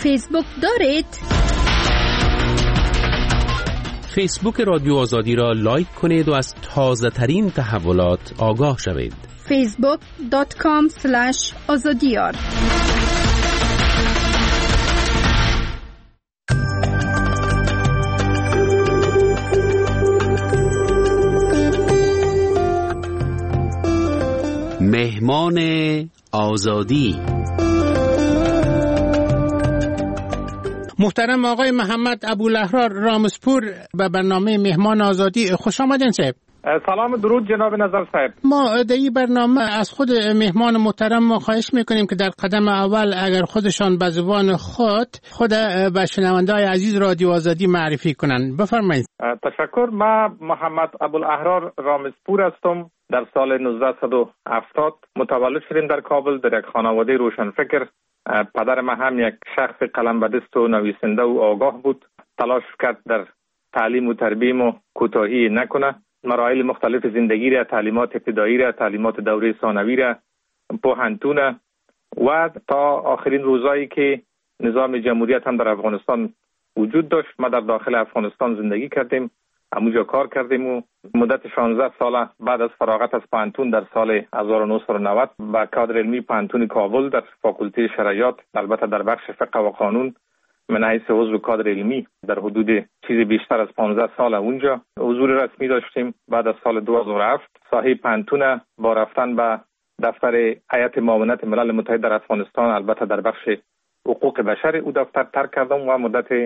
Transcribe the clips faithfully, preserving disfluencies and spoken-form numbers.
فیسبوک دارید؟ فیسبوک رادیو آزادی را لایک کنید و از تازه ترین تحولات آگاه شوید. فیسبوک دات کام اسلش آزادیار. مهمان آزادی. محترم آقای محمد ابوالاحرار رامسپور به برنامه مهمان آزادی خوش آمدین صاحب. سلام درود جناب نظر صاحب. ما در این برنامه از خود مهمان محترم ما خواهش میکنیم که در قدم اول اگر خودشان به زبان خود خود به شنونده‌های عزیز رادیو آزادی معرفی کنند. بفرمایید. تشکر. من محمد ابوالاحرار رامسپور هستم. در سال نوزده و هفتاد متولد شدیم در کابل در یک خانواده روشنفکر. پدر ما هم یک شخص قلم به دست و نویسنده و آگاه بود. تلاش کرد در تعلیم و تربیت و کوتاهی نکنه. مراحل مختلف زندگی را، تعلیمات ابتدایی را، تعلیمات دوره ثانوی را، پوهنتون و تا آخرین روزایی که نظام جمهوریت هم در افغانستان وجود داشت. ما در داخل افغانستان زندگی کردیم، همونجا کار کردیم و مدت شانزده سال بعد از فراغت از پوهنتون در سال هزار و نهصد و نود با کادر علمی پوهنتون کابل در فاکولته شرعیات، البته در بخش فقه و قانون، من حیث عضو کادر علمی در حدود چیزی بیشتر از پانزده سال اونجا حضور رسمی داشتیم. بعد از سال دو هزار و هفت صاحب پوهنتون با رفتن به دفتر هیئت معاونت ملل متحد در افغانستان، البته در بخش حقوق بشر، او دفتر ترک کردم و مدت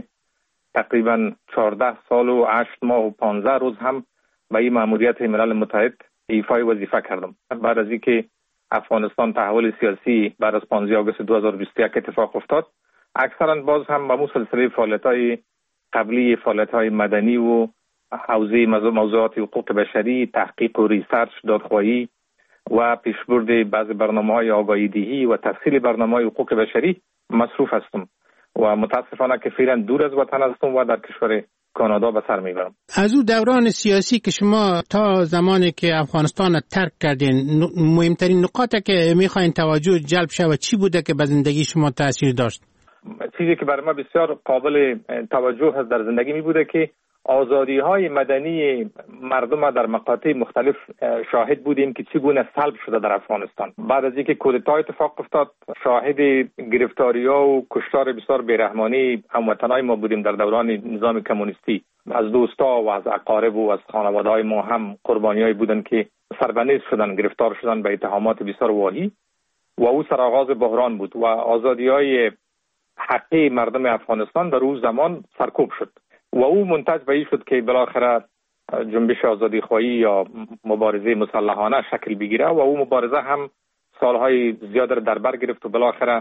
تقریبا چهارده سال و هشت ماه و پانزده روز هم به این مأموریت ملل متحد ایفای وظیفه کردم. بعد از اینکه افغانستان تحول سیاسی بعد از پانزده آگوست دو هزار و بیست و یک اتفاق افتاد، اکثرا باز هم به سلسله فعالیت‌های قبلی، فعالیت‌های مدنی و حوزه موضوعات حقوق بشری، تحقیق و ریسرچ، دادخواهی و پیشبرد بعض برنامه‌های آگاهی دهی و تفصیل برنامه‌های حقوق بشری مصروف هستم و متاسفانه که فعلا دور از وطن هستم و در کشور کانادا به سر میبرم. از اون دوران سیاسی که شما تا زمانی که افغانستان ترک کردین، مهمترین نکاتی که میخواین توجه جلب شود چی بوده که به زندگی شما تاثیر داشت؟ چیزی که برای ما بسیار قابل توجه هست در زندگی می بوده که آزادی های مدنی مردم در مقاطع مختلف شاهد بودیم که چگونه سلب شده در افغانستان. بعد از اینکه کودتا اتفاق افتاد، شاهد گرفتاری‌ها و کشتار بسیار بیرحمانه هموطنان ما بودیم در دوران نظام کمونیستی. از دوستا و از اقارب و از خانواده‌های ما هم قربانی‌هایی بودند که سربنیز شدن، گرفتار شدن به اتهامات بسیار واهی و او سرآغاز بحران بود و آزادی‌های حقی مردم افغانستان در اون زمان سرکوب شد و او منتج به این شد که بالاخره جنبش آزادی خواهی یا مبارزه مسلحانه شکل بگیره و او مبارزه هم سالهای زیاد در بر گرفت و بالاخره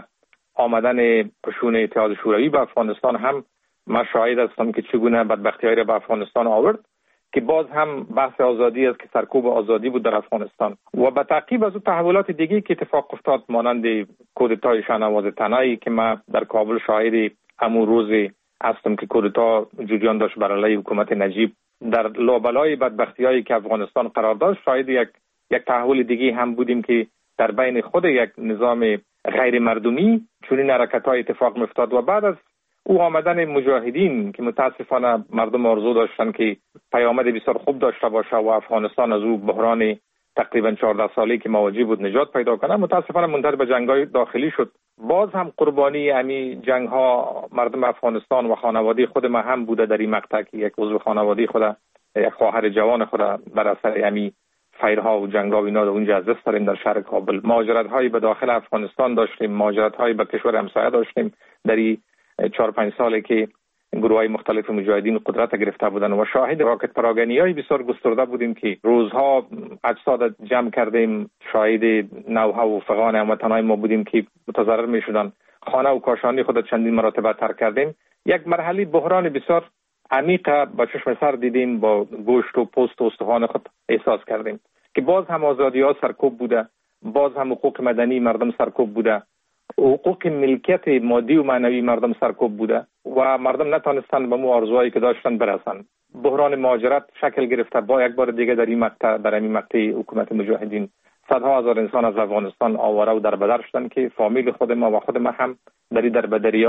آمدن قشون اتحاد شوروی به افغانستان هم من شاهد هستم که چگونه بدبختی‌های را به افغانستان آورد که باز هم بحث آزادی است که سرکوب آزادی بود در افغانستان و به تعقیب از اون تحولات دیگه که اتفاق افتاد مانند کودتای شاهنواز تنایی که من در کابل شاهد همون روز هستم که کودتا جریان داشت بر علیه حکومت نجیب در لابلای بدبختی‌هایی که افغانستان قرار داشت، شاهد یک یک تحول دیگه هم بودیم که در بین خود یک نظام غیر مردمی چنین حرکت‌های اتفاق می‌افتاد و بعد از او آمدن مجاهدین که متاسفانه مردم آرزو داشتن که پیامد بسیار خوب داشته باشه و افغانستان از او بحران تقریبا چهارده سالی که مواجه بود نجات پیدا کنه، متاسفانه منتهی به جنگ‌های داخلی شد. باز هم قربانی امی جنگ‌ها مردم افغانستان و خانواده خود ما هم بوده. در این مقطع که یک عضو خانواده خود، یک خواهر جوان خود بر اثر امی فیرها و جنگ‌ها و اینا در اونجا از دست دادیم در شهر کابل. مهاجرت‌هایی به داخل افغانستان داشتیم، مهاجرت‌هایی به کشور همسایه داشتیم در این چهار پنج سالی که گروه‌های مختلف مجاهدین قدرت گرفته بودند و شاهد راکت پراگنده‌های بسیار گسترده بودیم که روزها اجساد جمع کردیم، شاهد نوها و فغان هموطنان ما بودیم که متضرر می‌شدند. خانه و کاشانی خود چندین مرتبه ترک کردیم. یک مرحله بحران بسیار عمیق با چشم سر دیدیم، با گوشت و پوست و استخوان خود احساس کردیم که باز هم آزادی‌ها سرکوب بوده، باز هم حقوق مدنی مردم سرکوب بوده، حقوق ملکیت مادی و معنوی مردم سرکوب بوده و مردم نتونستن به مو آرزوهایی که داشتن برسن. بحران مهاجرت شکل گرفته با یک بار دیگه در این مقطع در این مقطع حکومت مجاهدین صدها هزار انسان از افغانستان آواره و دربدر شدن که فامیل خود ما و خود ما هم در این دربدری‌ها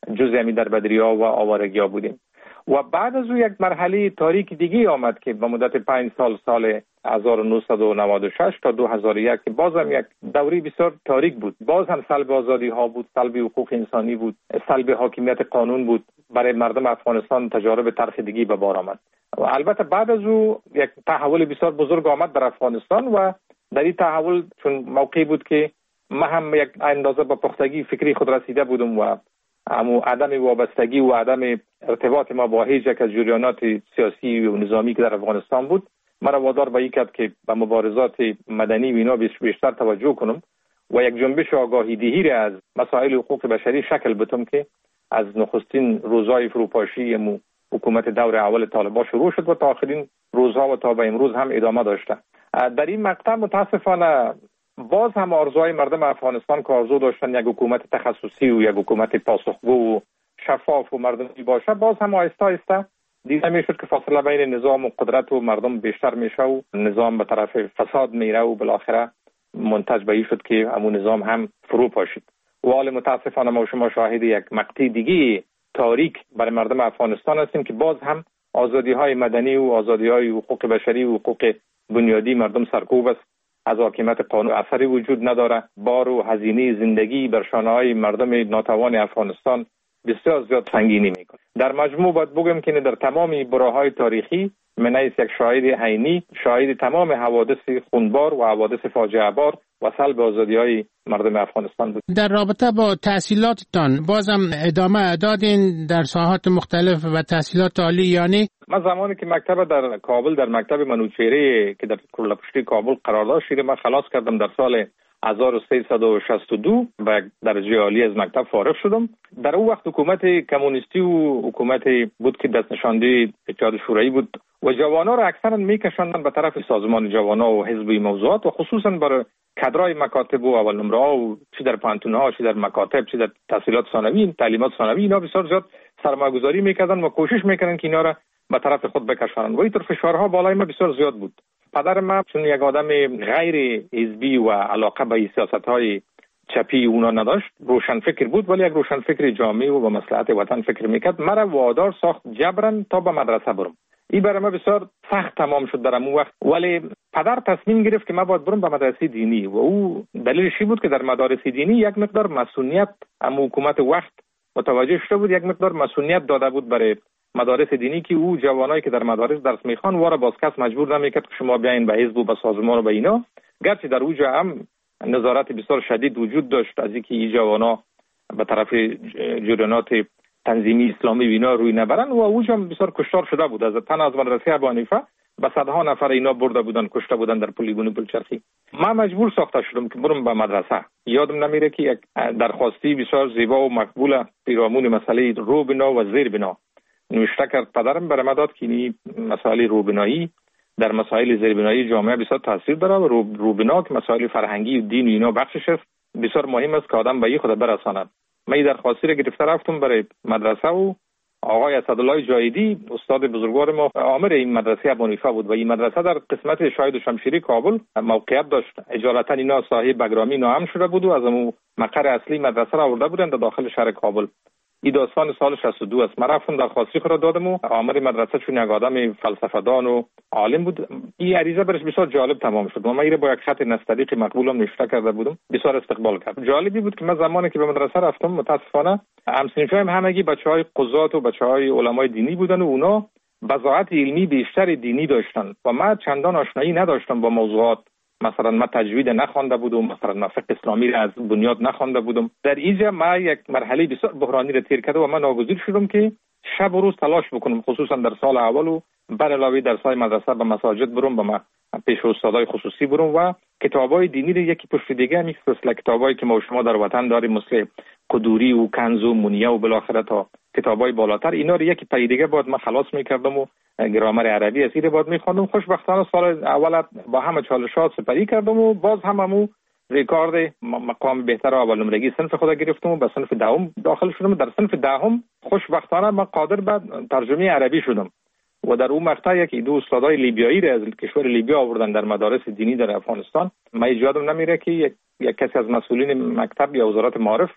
جزء همی در بدریا و آوارگیا بودیم. و بعد از او یک مرحله تاریک دیگه آمد که به مدت پنج سال سال هزار و نهصد و نود و شش تا دو هزار و یک که باز هم یک دوری بسیار تاریک بود. باز هم سلب آزادی ها بود، سلب حقوق انسانی بود، سلب حاکمیت قانون بود. برای مردم افغانستان تجارب تلخ دیگه به بار آمد. و البته بعد از او یک تحول بسیار بزرگ آمد در افغانستان و در این تحول چون موقعی بود که ما هم یک اندازه با پختگی فکری خود رسیده بودم و امو عدم وابستگی و عدم ارتباط ما با هیچ یک از جریانات سیاسی و نظامی که در افغانستان بود مرا وادار به این کرد که به مبارزات مدنی و اینا بیشتر توجه کنم و یک جنبش آگاهی دهی را از مسائل حقوق بشری شکل بدم که از نخستین روزهای فروپاشی مو حکومت دور اول طالبان شروع شد و تا آخرین روزها و تا به امروز هم ادامه داشته. در این مقطع متاسفانه باز هم آرزوهای مردم افغانستان که آرزو داشتن یک حکومت تخصصی و یک حکومت پاسخگو و شفاف و مردمی باشه، باز هم آهسته آهسته دیده میشد که فاصله بین نظام و قدرت و مردم بیشتر میشه و نظام به طرف فساد میره و بالاخره منتج به این شد که همون نظام هم فرو پاشید. و حال متاسفانه ما شما شاهد یک مقطع دیگه تاریک برای مردم افغانستان هستیم که باز هم آزادی های مدنی و آزادی های حقوق بشری و حقوق بنیادی مردم سرکوب است. از حاکمیت قانون اثری وجود نداره. بار و هزینه زندگی بر شانه‌های مردم ناتوان افغانستان بسیار زیاد سنگینی میکنه. در مجموع باید بگم که در تمام برهه‌های تاریخی من از یک شاهد عینی شاهد تمام حوادث خونبار و حوادث فاجعه بار و سلب آزادی‌های مردم افغانستان بود. در رابطه با تحصیلاتتان بازم ادامه دادین در ساحات مختلف و تحصیلات عالی یعنی؟ من زمانی که مکتب در کابل در مکتب منوچهره که در کله‌پشتی کابل قرار داشت من خلاص کردم در سال هزار و سیصد و شصت و دو و درجه عالی از مکتب فارغ شدم. در اون وقت حکومت کمونیستی و حکومت بود که دست نشانده اتحاد شوروایی بود و جوانا را اکثرا میکشاندن به طرف سازمان جوانا و حزب موضوعات و خصوصا برای کادرای مکاتب و اول نمره ها و چی در پانتون‌ها چی در مکاتب چی در تحصیلات ثانوی تعلیمات ثانوی اینا بسیار زیاد سرمایه‌گذاری میکردن و کوشش میکردن که اینا را به طرف خود بکشانند و اینطور فشارها بالای ما بسیار زیاد بود. پدر ما چون یک آدم غیر حزبی و علاقه به سیاست‌های چپی اونا نداشت، روشن فکر بود ولی یک روشن فکر جامع و به مصلحت وطن فکر میکرد. مرا وادار ساخت جبران تا به مدرسه برم. این برای ما بسیار سخت تمام شد در اون وقت، ولی پدر تصمیم گرفت که ما باید برم به مدرسه دینی و او دلیلش این بود که در مدارس دینی یک مقدار مسئولیت هم حکومت وقت متوجه شده بود، یک مقدار مسئولیت داده بود برای مدارس دینی که او جوانایی که در مدارس درس میخوان واره باز کس مجبور نمیکرد که شما بیاین به حزب و به سازمان و به اینا، گرچه در اونجا هم نظارت بسیار شدید وجود داشت از اینکه این جوانا به طرف جریانات تنظیمی اسلامی و اینا روی نبرن و اونجا بسیار کشتار شده بود. از تن از مدرسه ابو حنیفه به صدها نفر اینا برده بودن کشته بودن در پلیگون پلچرخی. من مجبور ساخته شدم که برم به مدرسه. یادم نمیره که یک درخواستی بسیار زیبا و مقبول پیرامون مسئله رو بنا و زیر بنا نوشته کرد پدرم برای من داد که این مسائل روبنایی در مسائل زیربنایی جامعه بسیار تاثیر داره و روبنا که مسائل فرهنگی و دین و اینا بخشش است، بسیار مهم است که آدم به این خود برساند. من این درخواستی را گرفته رفتم برای مدرسه و آقای اسدالله جایدی استاد بزرگوار ما عامر این مدرسه ابو حنیفه بود و این مدرسه در قسمت شاهد و شمشیری کابل موقعیت داشت. اجالتا اینا صاحب بگرامی نام شده بود و از اون مقر اصلی مدرسه را آورده بودند در داخل شهر کابل. این داستان سال شصت و دو است. من رفتم درخواستی خود را دادم و عامر مدرسه چون یک آدم فلسفه‌دان و عالم بود این عریضه برش بسیار جالب تمام شد. من میره با یک خط نستعلیق مقبولم نوشته کرده بودم، بسیار استقبال کرد. جالبی بود که من زمانی که به مدرسه رفتم متاسفانه همسنفیم همگی بچهای قضات و بچهای علمای دینی بودن و اونا بضاعت علمی بیشتر دینی داشتن و من چندان آشنایی نداشتم با موضوعات. مثلا من تجوید نخوانده بودم، مثلا من فقه اسلامی را از بنیاد نخوانده بودم. در اینجا ما یک مرحله بسیار بحرانی را تیر کرده و من ناگزیر شدم که شب و روز تلاش بکنم، خصوصا در سال اول و بر علاوه درس‌های مدرسه به مساجد برم، به پیش استادای خصوصی برم و کتابای دینی را یکی پشت دیگه میکس مثل کتابایی که ما شما در وطن داریم مثل قدوری و کنز و منیه و بالاخره تا کتابای بالاتر اینا رو یکی پای دیگه بعد من خلاص میکردم و گرامر عربی از این بعد میخوندم. خوشبختانه سال اول با همه چالشات سپری کردم و باز هممو ریکارد مقام بهتر اول نمرگی صنف خود گرفتم و به صنف دهم داخل شدم. در صنف دهم خوشبختانه من قادر به ترجمه عربی شدم و در اون مقطع یکی دو استادای لیبیایی را از کشور لیبیا آوردن در مدارس دینی در افغانستان. من یادم نمیره که یک, یک کسی از مسئولین مکتب یا وزارت معارف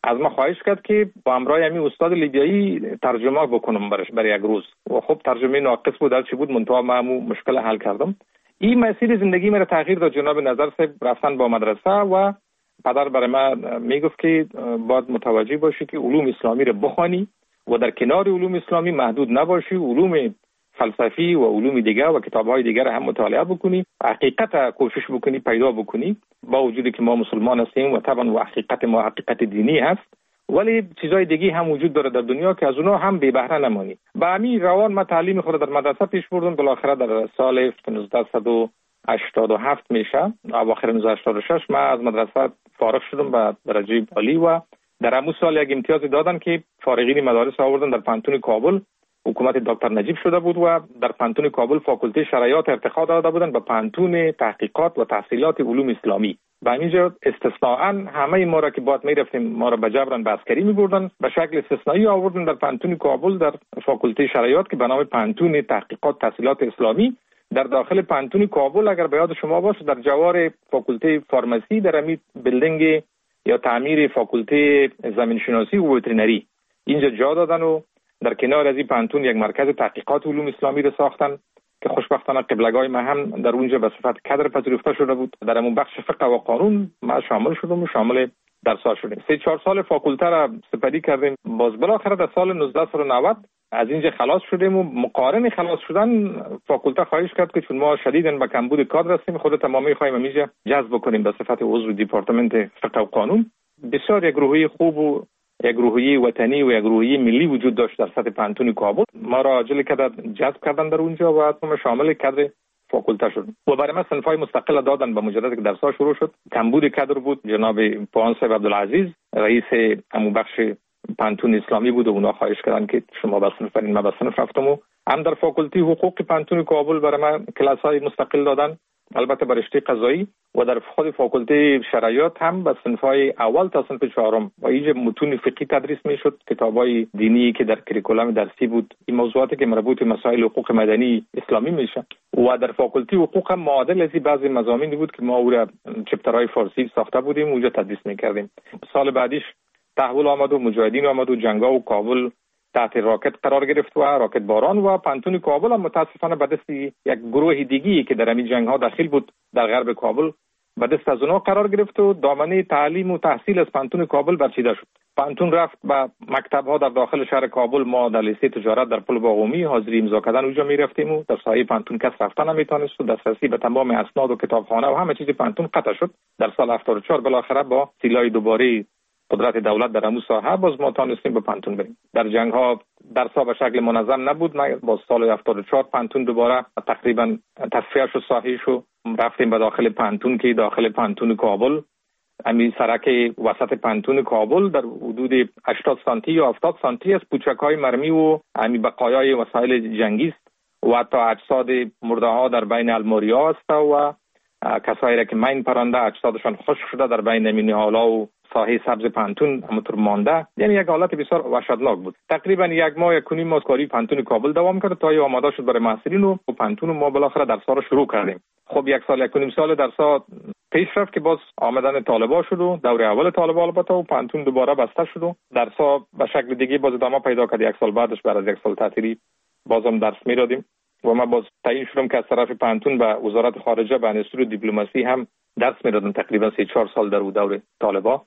از ما خواهش کرد که با همراه همین استاد لیبیایی ترجمه بکنم برش برای یک روز و خب ترجمه ناقص بود، هرچی بود منتها من مشکل حل کردم. این مسیر زندگی من تغییر داد. جناب نظر صاحب رفتن با مدرسه و پدر برای من میگفت که باید متوجه باشی که علوم اسلامی رو بخوانی و در کنار علوم اسلامی محدود نباشی، علوم فلسفی و علوم دیگر و کتاب‌های دیگر هم مطالعه بکنی، حقیقت کوشش بکنی پیدا بکنی، با وجودی که ما مسلمان هستیم و طبعا و حقیقت ما حقیقت دینی هست، ولی چیزای دیگه هم وجود داره در دنیا که از اونها هم بی بهره نمانی. با همین روان ما تعلیم خود در مدرسه پیش بردم. بالاخره در سال نوزده و هشتاد و هفت میشه، اواخر نوزده هشتاد و شش ما از مدرسه فارغ شدم به درجه عالی و در همون سال یک امتیاز دادن که فارغین مدارس آوردن در پانتون کابل. حکومت دکتر نجیب شده بود و در پانتون کابل فاکولته شرایط ارتقا داده بودن به پانتون تحقیقات و تحصیلات علوم اسلامی. به اینجا استثناءً همه ما را که باید میرفتیم ما را به جبران به عسکری میبردن، به شکل استثنایی آوردن در پانتون کابل در فاکولته شرایط که به نام پانتون تحقیقات تحصیلات اسلامی. در داخل پانتون کابل اگر به یاد شما باشه در جوار فاکولته فارمسی در همین بلدینگ یا تعمیر فاکولته زمین شناسی و وترینری اینجا جا دادن و در کنار از این پانتون یک مرکز تحقیقات علوم اسلامی را ساختن که خوشبختانه قبلگاه ما هم در اونجا به صفت کادر پذیرفته شده بود. در همون بخش فقه و قانون ما شامل شدم و شامل درس‌ها شدیم. سه چهار سال فاکولته را سپری کردیم. باز بالاخره در سال نوزده و نود از اینجا خلاص شدیم و مقارن خلاص شدن فاکولته خواهش کرد که چون ما شدیداً به کمبود کادر هستیم خود تمامی خواهیم اینجا جذب کنیم به صفت عضو دپارتمنت فقه و قانون. بسیار یک روحیه خوب و یک روحیه وطنی و یک روحیه ملی وجود داشت در سطح پانتون کابل. ما را عاجل کردن جذب کردن در اونجا و ما شامل کادر فاکولته شد و برای ما صنفای مستقل دادن. به مجرد که درس‌ها شروع شد کمبود کادر بود. جناب پوان صاحب عبدالعزیز رئیس همون بخش پانتون اسلامی بود و اونا خواهش کردن که شما به صنف برین. ما به صنف رفتم و هم در فاکولته حقوق پانتون کابل برای ما کلاس‌های مستقل دادن، البته بر رشته قضایی، و در خود فاکولته شرایط هم به صنف‌های اول تا صنف چهارم و اینجا متون فقهی تدریس میشد، کتاب‌های دینی که در کریکولوم درسی بود، این موضوعاتی که مربوط به مسائل حقوق مدنی اسلامی میشه. و در فاکولته حقوق هم معادل از بعضی مضامینی بود که ما او را چپترهای فارسی ساخته بودیم اونجا تدریس میکردیم. سال بعدیش تحول آمد و مجاهدین آمد و جنگا و کابل تحت راکت قرار گرفت و راکت باران و پانتون کابل هم متاسفانه به دست یک گروه دیگی که در همین جنگ ها داخل بود در غرب کابل به دست از اونها قرار گرفت و دامنه تعلیم و تحصیل از پانتون کابل برچیده شد. پانتون رفت به مکتب ها در داخل شهر کابل. ما در لیسه تجارت در پل باقومی حاضری امضا کردن اونجا می رفتیم و در سایه پانتون کس رفتن نمیتونست و دسترسی به تمام اسناد و کتابخانه و همه چیز پانتون قطع شد. در سال هفتاد و چهار بالاخره با سیلای دوباره قدرت دولت در همون ساحه باز ما تانستیم به پانتون بریم. در جنگ ها درس‌ها به شکل منظم نبود. ما با سال هفتاد و چهار پانتون دوباره تقریبا تصفیه شد، صحیح شد، رفتیم به داخل پانتون که داخل پانتون کابل همین سرک وسط پانتون کابل در حدود هشتاد سانتی یا هفتاد سانتی از پوچک‌های مرمی و همین بقایای وسایل جنگی است و حتی اجساد مرده ها در بین الماریا است و کسایی را که مین پرنده اجسادشان خشک شده در بین نهالا و ساحه سبز پانتون همونطور مانده. یعنی یک حالت بسیار وحشتناک بود. تقریبا یک ماه یک ماه کاری پانتون کابل دوام کرد تا آماده شد برای محصلین و پانتون ما بالاخره درس‌ها رو شروع کردیم. خب یک سال یک نیم سال درس‌ها پیش رفت که باز آمدن طالبا شد و دوره اول طالبا البته و پانتون دوباره بسته شد و درس‌ها به شکل دیگه باز ادامه پیدا کرد. یک سال بعدش بعد از یک سال تعطیلی بازم درس می‌دادیم و ما باز تعیین شدم که از طرف پانتون به وزارت خارجه به انستیتوت دیپلماسی هم درس می‌دادم. تقریبا سه چهار سال در دوره طالبا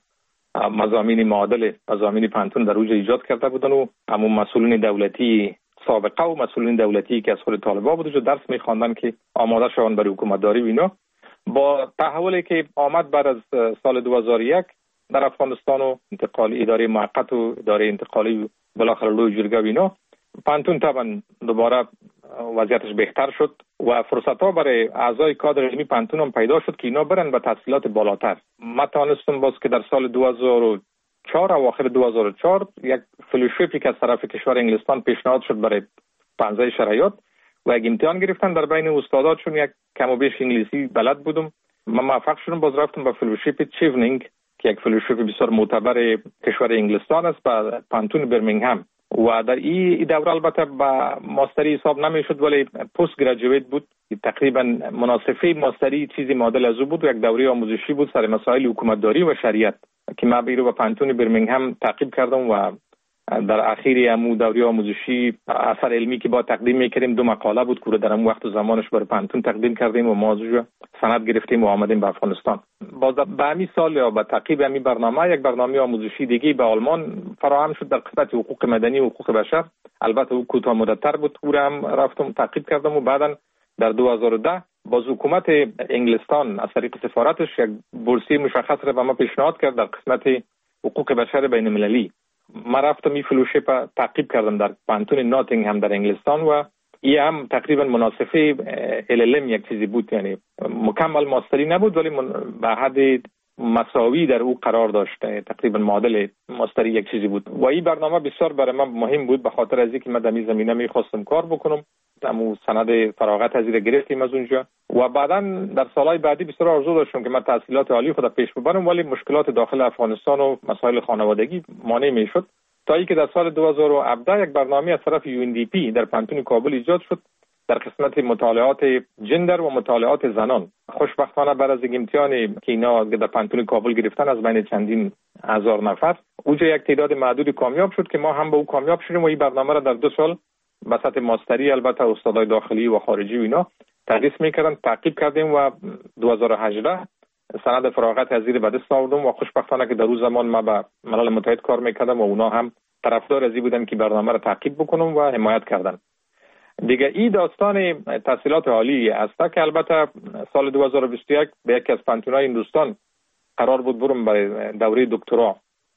مضامین معادل مضامین پانتون در اوج ایجاد کرده بودن و همون مسئولین دولتی سابقه و مسئولین دولتی که از خود طالبا بود جو درس می‌خواندن که آماده شوند برای حکومتداری و اینا. با تحولی که آمد بعد از سال دو هزار و یک در افغانستان و انتقال اداره موقت و اداره انتقالی بالاخره لوی جرگه و اینا، پانتون طبعا دوباره وضعیتش بهتر شد و فرصت‌ها برای اعضای کادر علمی پانتون هم پیدا شد که اینا برن به تحصیلات بالاتر. ما توانستم باز که در سال دو هزار و چهار اواخر دو هزار و چهار یک فلوشیپی که از طرف کشور انگلستان پیشنهاد شد برای پانزده شرایط و یک امتحان گرفتن در بین استادات، چون یک کم و بیش انگلیسی بلد بودم من موفق شدم باز رفتم به فلوشیپ چیونینگ که یک فلوشیپ بسیار معتبر کشور انگلستان است به پانتون برمینگهم و در این دوره البته با ماستری حساب نمی شد ولی پست گریجویت بود. تقریبا مناسفه ماستری چیزی معادل از او بود. یک دوره آموزشی بود سر مسائل حکومتداری و شریعت که من بیرو به پانتون برمینگهم تعقیب کردم و در اخیر امو دوره آموزشی اثر علمی که با تقدیم میکردیم دو مقاله بود که در اون وقت و زمانش برای پانتون تقدیم کردیم و موضوع سند گرفتیم و آمدیم به افغانستان. باز به همین سال یا به تعقیب همین برنامه یک برنامه آموزشی دیگه به آلمان فراهم شد در قسمت حقوق مدنی و حقوق بشر. البته او کوتاه مدت‌تر بود، او هم رفتم تعقیب کردم و بعداً در دو هزار و ده باز حکومت انگلستان از طریق سفارتش یک بورسیه مشخص را به ما پیشنهاد کرد در قسمت حقوق بشر بین المللی. ما رفتم این فلوشیپ تعقیب کردم در پانتون ناتینگهم در انگلستان و این هم تقریبا مناسفه ال ال ام یک چیزی بود، یعنی مکمل ماستری نبود ولی به حد مساوی در او قرار داشت، تقریبا معادل ماستری یک چیزی بود و این برنامه بسیار برای من مهم بود به خاطر از اینکه من در این زمینه می‌خواستم کار بکنم. امو سند فراغت از این گرفتیم از اونجا و بعداً در سالهای بعدی بسیار آرزو داشتم که من تحصیلات عالی خود پیش ببرم ولی مشکلات داخل افغانستان و مسائل خانوادگی مانع میشد تا اینکه در سال دو هزار و هفده یک برنامه از طرف یو ان دی پی در پانتون کابل ایجاد شد در قسمت مطالعات جندر و مطالعات زنان. خوشبختانه بعد از امتحانی که اینا در پانتون کابل گرفتن از بین چندین هزار نفر اونجا یک تعداد معدود کامیاب شد که ما هم به او کامیاب شدیم و این برنامه را در دو سال به سطح ماستری البته استادای داخلی و خارجی و اینا تدریس میکردن تعقیب کردیم و دو هزار و هجده سند فراغت از زیر به دست آوردم و خوشبختانه که در اون زمان ما به ملل متحد کار میکردم و اونا هم طرفدار از این بودن که برنامه را تعقیب بکنم و حمایت کردن. دیگه این داستان تحصیلات عالی است که البته سال دو هزار و بیست و یک به یکی از پانتون‌های هندوستان قرار بود برم برای دوره دکترا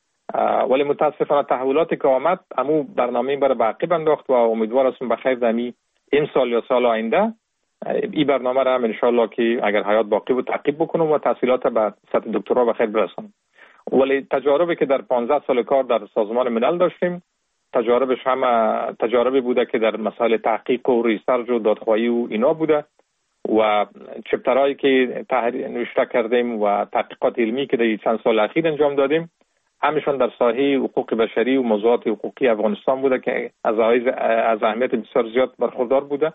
ولی متاسفانه تحولاتی که آمد امو برنامه برای بعقیب انداخت و امیدوار هستم بخیر دمی این سال یا سال آینده این برنامه را هم انشالله که اگر حیات باقی بود تعقیب بکنم و تحصیلات به سطح دکترا بخیر برسانم. ولی تجاربی که در پانزده سال کار در سازمان ملل داشتیم تجاربش هم تجاربی بوده که در مسائل تحقیق و ریسرچ و دادخواهی و اینا بوده و چپترهایی که تحریر نوشته کردیم و تحقیقات علمی که در چند سال اخیر انجام دادیم همشون در ساحه حقوق بشری و موضوعات حقوقی افغانستان بوده که از از اهمیت بسیار زیاد برخوردار بوده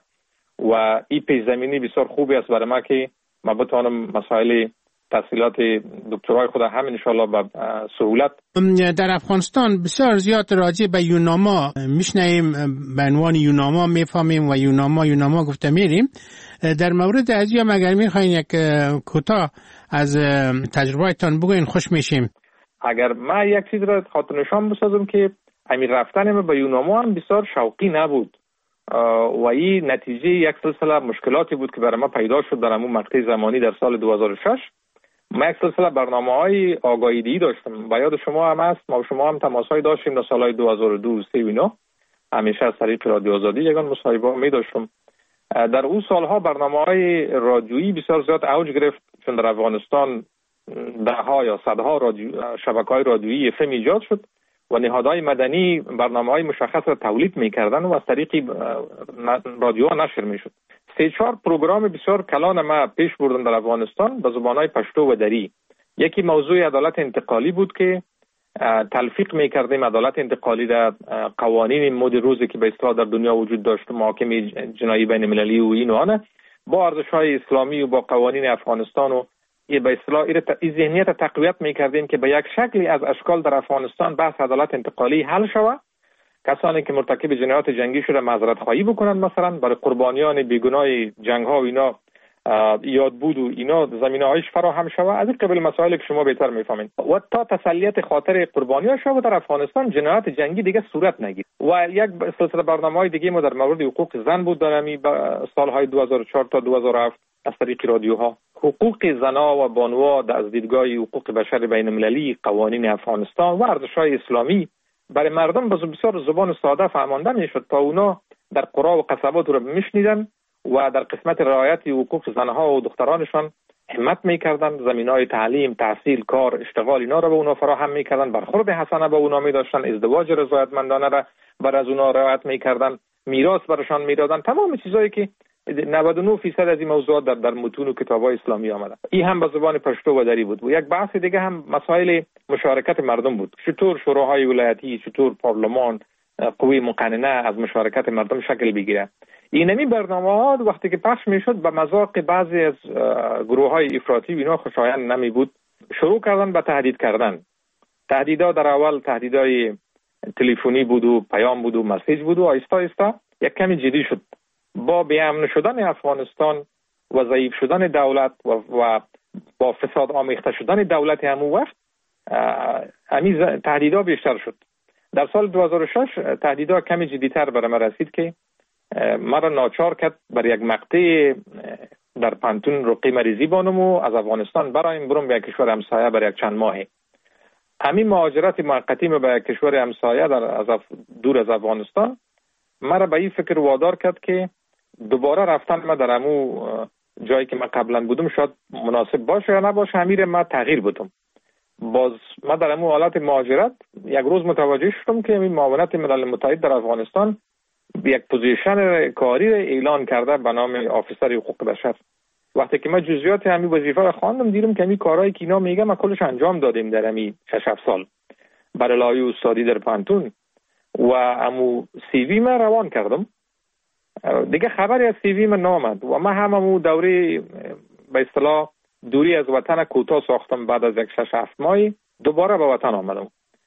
و این پیش زمینی بسیار خوبی است برای ما که ما بتوانم مسائل تحصیلات دکترای خود هم انشالله به سهولت. در افغانستان بسیار زیاد راجع به یوناما میشنیم، به عنوان یوناما میفهمیم و یوناما یوناما گفته میریم. در مورد از یا مگر میخواین یک کوتاه از تجربهتان بگوین خوش میشیم. اگر من یک چیز را خاطر نشان بسازم که امیر رفتن ما به یوناما هم بسیار شوقی نبود و این نتیجه یک سلسله مشکلاتی بود که برای ما پیدا شد در همون مقطع زمانی در سال دو هزار و شش. ما یک سلسله برنامه‌های آگاهی‌دهی داشتم و یاد شما هم هست ما و شما هم تماس‌های داشتیم در سال‌های دو هزار و دو و سه و اینا همیشه از طریق رادیو آزادی یگان مصاحبه می داشتم. در اون سالها برنامه‌های رادیویی بسیار زیاد اوج گرفت چون در افغانستان ده‌ها یا صدها رادیو شبکه‌های رادیویی اف ام ایجاد شد و نهادهای مدنی برنامه‌های مشخص را تولید می‌کردند و از طریق رادیو نشر می‌شد. سه چهار پروگرام بسیار کلان ما پیش بردن در افغانستان به زبان‌های پشتو و دری. یکی موضوع عدالت انتقالی بود که تلفیق می‌کردیم عدالت انتقالی در قوانین مد روزی که به اصطلاح در دنیا وجود داشت محاکمه جنایی بین المللی و این و آن با ارزش‌های اسلامی و با قوانین افغانستان و یه به اصطلاح این ذهنیت تقویت می‌کردیم که به یک شکلی از اشکال در افغانستان بحث عدالت انتقالی حل شود. کسانی که مرتکب جنایات جنگی شده معذرت خواهی بکنن، مثلا برای قربانیان بیگناه جنگ‌ها و اینا یاد بود و اینا زمینه‌هایش فراهم شود. از این قبیل مسائلی که شما بهتر می‌فهمید و تا تسلیت خاطر قربانی‌ها شود در افغانستان جنایات جنگی دیگه صورت نگیرد. و یک سلسله برنامه‌های دیگه ما در مورد حقوق زن بود در همین سال‌های دو هزار و چهار تا دو هزار و هفت از طریق رادیوها. حقوق زن‌ها و بانوها از دیدگاه حقوق بشر بین المللی، قوانین افغانستان و ارزش‌های اسلامی برای مردم بسیار زبان ساده فهمانده میشد تا اونا در قرا و قصبات رو میشنیدن و در قسمت رعایت حقوق زنها و دخترانشان همت میکردن، زمینهای تعلیم، تحصیل، کار، اشتغال اینا رو به اونا فراهم میکردن، برخورد حسنه به اونا میداشتن، ازدواج رضایتمندانه را بر از اونا رعایت میکردن، میراث برشان میدادن، تمام چیزایی که نود و نه درصد از این موضوعات در در متون و کتاب‌های اسلامی آمده. این هم به زبان پشتو و دری بود. و یک بحث دیگه هم مسائل مشارکت مردم بود. چطور شوراهای ولایتی، چطور پارلمان، قوی مقننه از مشارکت مردم شکل بگیره. اینمی برنامه ها وقتی که پخش میشد به مذاق بعضی از گروه های افراطی و اینا خوشایند نمی بود، شروع کردن به تهدید کردن. تهدیدها در اول تهدیدهای تلفنی بود و پیام بود و مسیج بود و آیستا آیستا یک کمی جدی شد. با بیامن شدن افغانستان و ضعیف شدن دولت و, و با فساد آمیخته شدن دولت همون وقت همین تهدیدها بیشتر شد. در سال دو هزار و شش تهدیدها کمی جدیتر برای من رسید که مرا ناچار کرد بر یک مقطع در پانتون رقی مریضی بانم و از افغانستان برایم برم به یک کشور همسایه برای یک چند ماهی. همین مهاجرت موقتی ما به یک کشور همسایه در از دور از افغانستان مرا به این فکر وادار کرد که دوباره رفتن ما در همون جایی که ما قبلا بودم شاید مناسب باشه یا نباشه، همین ما تغییر بدم. باز ما در همون حالت مهاجرت یک روز متوجه شدم که این معاونت ملل متحد در افغانستان یک پوزیشن کاری اعلان کرده به نام آفیسر حقوق بشر. وقتی که من جزئیات همین وظیفه را خواندم دیدم که همین کارهایی که اینا میگه ما کلش انجام دادیم در همین شش هفت سال برای لایه استادی در پانتون و همو سی وی من روان کردم. دیگه خبری از سی وی من نامد و من هم همو دوره به اصطلاح دوری از وطن کوتاه ساختم. بعد از یک شش هفت ماهی دوباره به وطن آمدم.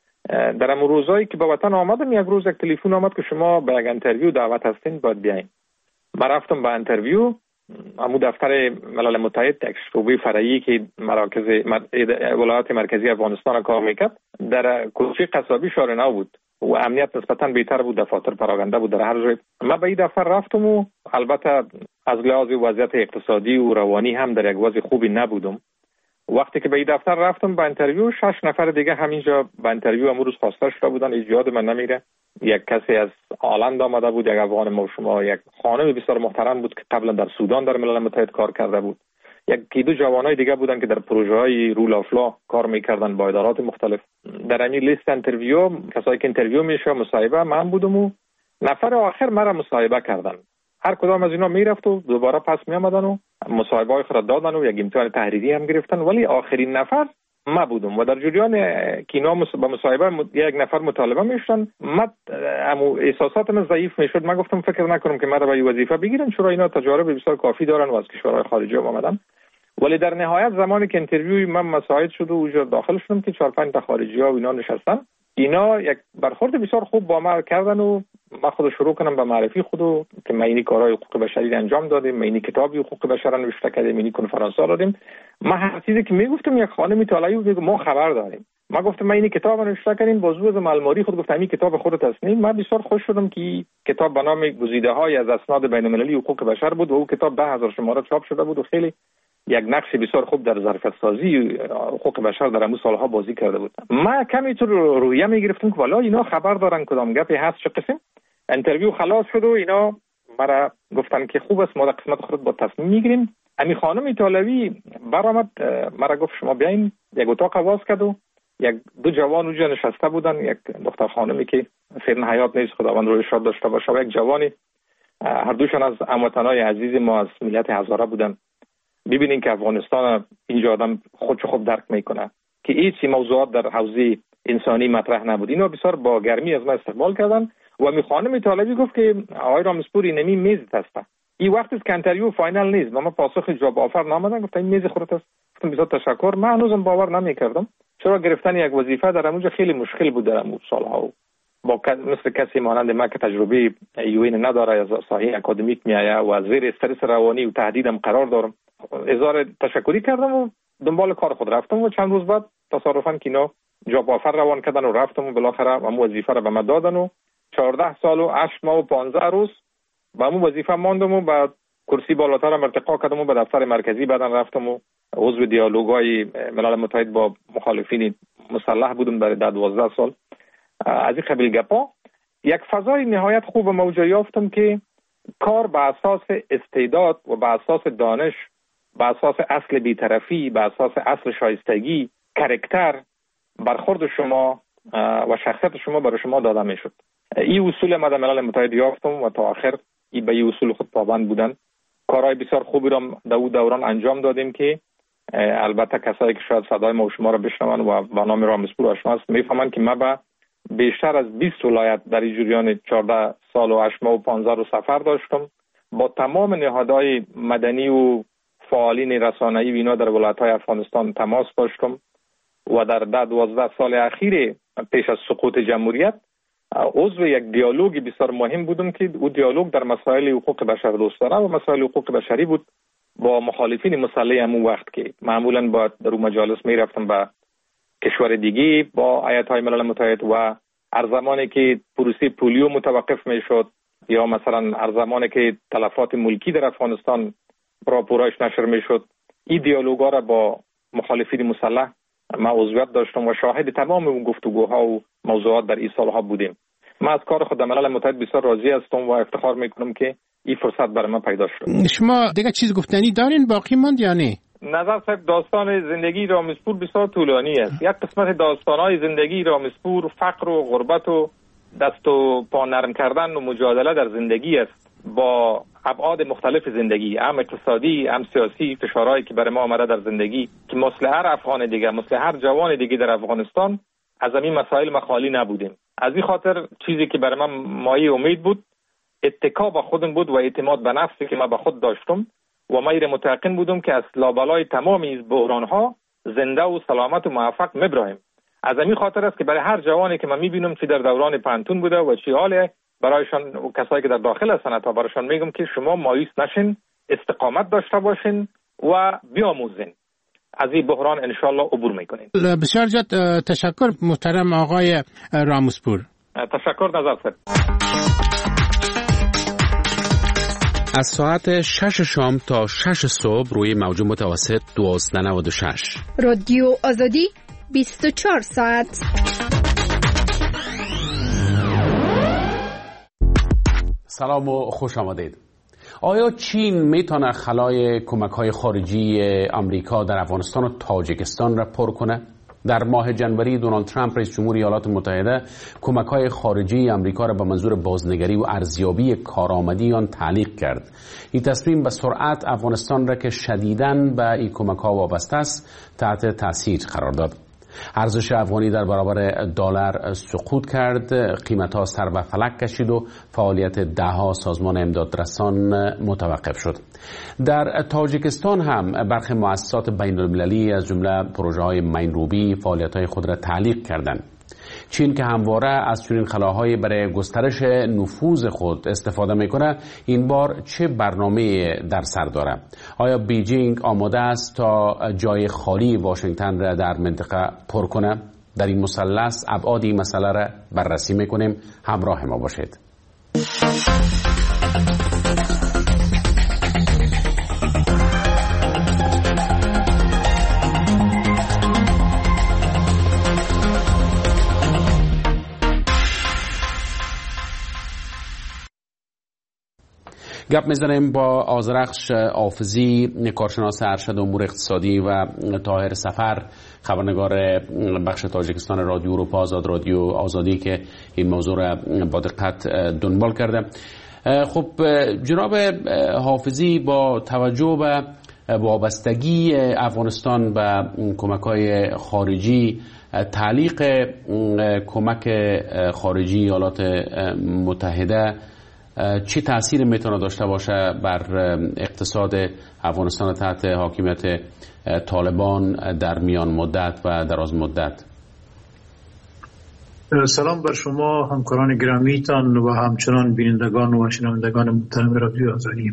در همون روزایی که به وطن آمدم یک روز یک تلفن آمد که شما به یک اینترویو دعوت هستین باید بیاین. من رفتم به اینترویو. همون دفتر ملل متحد یک شعبه فرعی که مراکز ولایت مرکزی افغانستان کار میکرد در کوچه قصابی شهر نو بود و امنیت نسبتاً بهتر بود، دفاتر پراگنده بود در هر جای. من به این دفتر رفتم و البته از لحاظ وضعیت اقتصادی و روانی هم در یک وضع خوبی نبودم. وقتی که به این دفتر رفتم به اینترویو، شش نفر دیگه همینجا به اینترویو امروز خواسته شده بودن. ایجاد من نمیره. یک کسی از آلند آمده بود، یک افغان ما شما، یک خانم بسیار محترم بود که قبلا در سودان در ملل متحد کار کرده بود، یک دو جوانای دیگه بودن که در پروژه های رول آف لا کار میکردن با ادارات مختلف. در همین لیست اینترویو کسایی که اینترویو میشه مصاحبه من بودم و نفر آخر مرا مصاحبه کردن. هر کدام از اینا میرفت و دوباره پس میآمدن و مصاحبه های خود دادن و یک امتحان تحریری هم گرفتن، ولی آخرین نفر ما بودم و در جریان که اینا با مصاحبه یک نفر مطالبه میشدن من امو احساساتم ضعیف میشد. من گفتم فکر نکنم که مرا به این وظیفه بگیرن، چرا اینا تجارب بسیار کافی دارن و از کشورهای خارجی هم آمدن. ولی در نهایت زمانی که اینترویوی من مساعد شد و اونجا داخل شدم که چهار پنج تا خارجی ها و اینا نشستن، اینا یک برخورد بسیار خوب با ما کردن و ما خود شروع کنم به معرفی خودو که ما اینی کارهای حقوق بشری انجام دادیم، ما اینی کتابی حقوق بشر نوشته کردیم، اینی کنفرانس ها دادیم. ما هر چیزی که میگفتم یک خانمی طالعی بود ما خبر داریم. ما گفتم ما اینی کتاب نوشته کردیم، بازو از الماری خود گفتم این کتاب خودت هستین. من بسیار خوش شدم که کتاب به نام گزیده های از اسناد بین المللی حقوق بشر بود و اون کتاب ده هزار شماره چاپ شده بود و خیلی یک نقش بسیار خوب در ظرفیت سازی حقوق بشر در همون سالها بازی کرده بود. ما کمی تو رویه میگرفتم که والا اینا خبر دارن کدام گپی هست چه قسم. اینترویو خلاص شد و اینا مرا گفتن که خوب است ما در قسمت خود با تصمیم میگیریم. امی خانم ایتالوی برآمد مرا گفت شما بیاین. یک اتاق واس کرد و یک دو جوان اونجا نشسته بودن، یک دختر خانمی که فعلا حیات نیست خداوند روی شاد داشته باشه و یک جوانی، هر دوشان از هموطنای عزیز ما از ملت هزاره بودن. ببینین که افغانستان اینجا آدم خودشو خوب درک میکنه که هیچ موضوعات در حوزه انسانی مطرح نبود. اینا بسیار با گرمی از ما استقبال کردن و می خانم طالبی گفت که آقای رامسپوری نمی میز هست. این وقت است که اینترویو فاینال نیست. ما پاسخ جواب آفر نامدن، گفتن این میز خودت است. گفتم بسیار تشکر. من هنوزم باور نمیکردم چرا گرفتن یک وظیفه در اونجا خیلی مشکل بود در اون سالها. با مثل کسی مانند ما که تجربه یوین نداره از ساحه اکادمیک میایه و از زیر استرس روانی و تهدیدم قرار دارم، اظهار تشکری کردم و دنبال کار خود رفتم و چند روز بعد تصادفاً که اینا جاب آفر روان کردن و رفتم و بالاخره همون وظیفه رو به من دادن و چهارده سال و هشت ماه و پانزده روز با همون وظیفه ماندم و بعد کرسی بالاتر هم ارتقا کردم و به دفتر مرکزی بعداً رفتم و عضو دیالوگای ملل متحد با مخالفین مسلح بودم در دوازده سال. از این قبیل گپا یک فضای نهایت خوب موجود یافتم که کار به اساس استعداد و به اساس دانش، به اساس اصل بی‌طرفی، به اساس اصل شایستگی، کاراکتر، برخورد شما و شخصیت شما برای شما داده می شد. این اصول ما در ملل متحد یافتم و تا آخر این به این اصول خود پابند بودن. کارهای بسیار خوبی را در اون دوران انجام دادیم که البته کسایی که شاید صدای ما و شما را بشنون و با نام رامسپور آشنا است میفهمند که ما به بیشتر از بیست ولایت در جریان چهارده سال و هشت ماه و پانزده رو سفر داشتم با تمام نهادهای مدنی و فعالین رسانه‌ای و اینا در ولایت‌های افغانستان تماس داشتم و در ده دوازده سال اخیر پیش از سقوط جمهوریت عضو یک دیالوگی بسیار مهم بودم که او دیالوگ در مسائل حقوق بشر دوستانه و مسائل حقوق بشری بود با مخالفین مسلح همون وقت که معمولا با در اون مجالس می رفتم به کشور دیگه با ایت‌های ملل متحد و هر زمانی که پروسه پولیو متوقف می شد یا مثلا هر زمانی که تلفات ملکی در افغانستان راپورایش نشر می شد، این دیالوگا را با مخالفین مسلح ما عضویت داشتم و شاهد تمام اون گفتگوها و موضوعات در این سالها بودیم. من از کار خود ملل متحد بسیار راضی هستم و افتخار میکنم که این فرصت برای من پیدا شد. شما دیگه چیز گفتنی دارین باقی ماند یا نه؟ نظر صاحب داستان زندگی رامزپور بسیار طولانی است. یک قسمت داستانهای زندگی رامزپور فقر و غربت و دست و پا نرم کردن و مجادله در زندگی است با ابعاد مختلف زندگی، هم اقتصادی هم سیاسی، فشارهایی که برای ما آمده در زندگی که مثل هر افغان دیگه مثل هر جوان دیگه در افغانستان از این مسائل ما خالی نبودیم. از این خاطر چیزی که برای من مایه امید بود اتکا به خودم بود و اعتماد به نفسی که من به خود داشتم و من متيقن بودم که از لابلای تمام این بحران‌ها زنده و سلامت و موفق میبرایم. از این خاطر است که برای هر جوانی که من میبینم چی در دوران پانتون بوده و چی حاله برایشان و کسایی که در داخل هستند تا برایشان میگم که شما مایوس نشین، استقامت داشته باشین و بیاموزین. از این بحران انشالله عبور میکنین. بسیار زیاد تشکر محترم آقای رامزپور. تشکر نظر صاحب. از ساعت شش شام تا شش صبح روی موج متوسط دوازده نود و شش رادیو آزادی بیست و چهار ساعت. سلام و خوش آمدید. آیا چین میتونه خلای کمک‌های خارجی آمریکا در افغانستان و تاجیکستان را پر کنه؟ در ماه جنوری دونالد ترامپ رئیس جمهور ایالات متحده کمک‌های خارجی آمریکا را به منظور بازنگری و ارزیابی کارآمدی آن تعلیق کرد. این تصمیم به سرعت افغانستان را که شدیداً به این کمک‌ها وابسته است تحت تاثیر قرار داد. ارزش افغانی در برابر دلار سقوط کرد، قیمت‌ها سر به فلک کشید و فعالیت ده‌ها سازمان امدادرسان متوقف شد. در تاجیکستان هم برخی مؤسسات بین‌المللی از جمله پروژه‌های مین‌روبی فعالیت‌های خود را تعلیق کردند. چین که همواره از چنین خلاهای برای گسترش نفوذ خود استفاده میکنه، این بار چه برنامه در سر داره؟ آیا بیجینگ آماده است تا جای خالی واشنگتن را در منطقه پر کنه؟ در این مثلث ابعاد این مسئله را بررسی میکنیم. همراه ما باشید. گپ میزنیم با آذرخش حافظی، کارشناس ارشد امور اقتصادی و طاهر سفر، خبرنگار بخش تاجیکستان رادیو اروپا آزاد، رادیو آزادی که این موضوع را با دقت دنبال کرده. خب جناب حافظی، با توجه به وابستگی افغانستان به کمک‌های خارجی، تعلیق کمک خارجی ایالات متحده چه تأثیری میتونه داشته باشه بر اقتصاد افغانستان تحت حاکمیت طالبان در میان مدت و دراز مدت؟ سلام بر شما همکاران گرامیتان و همچنان بینندگان و شنوندگان محترم رادیو آزادی.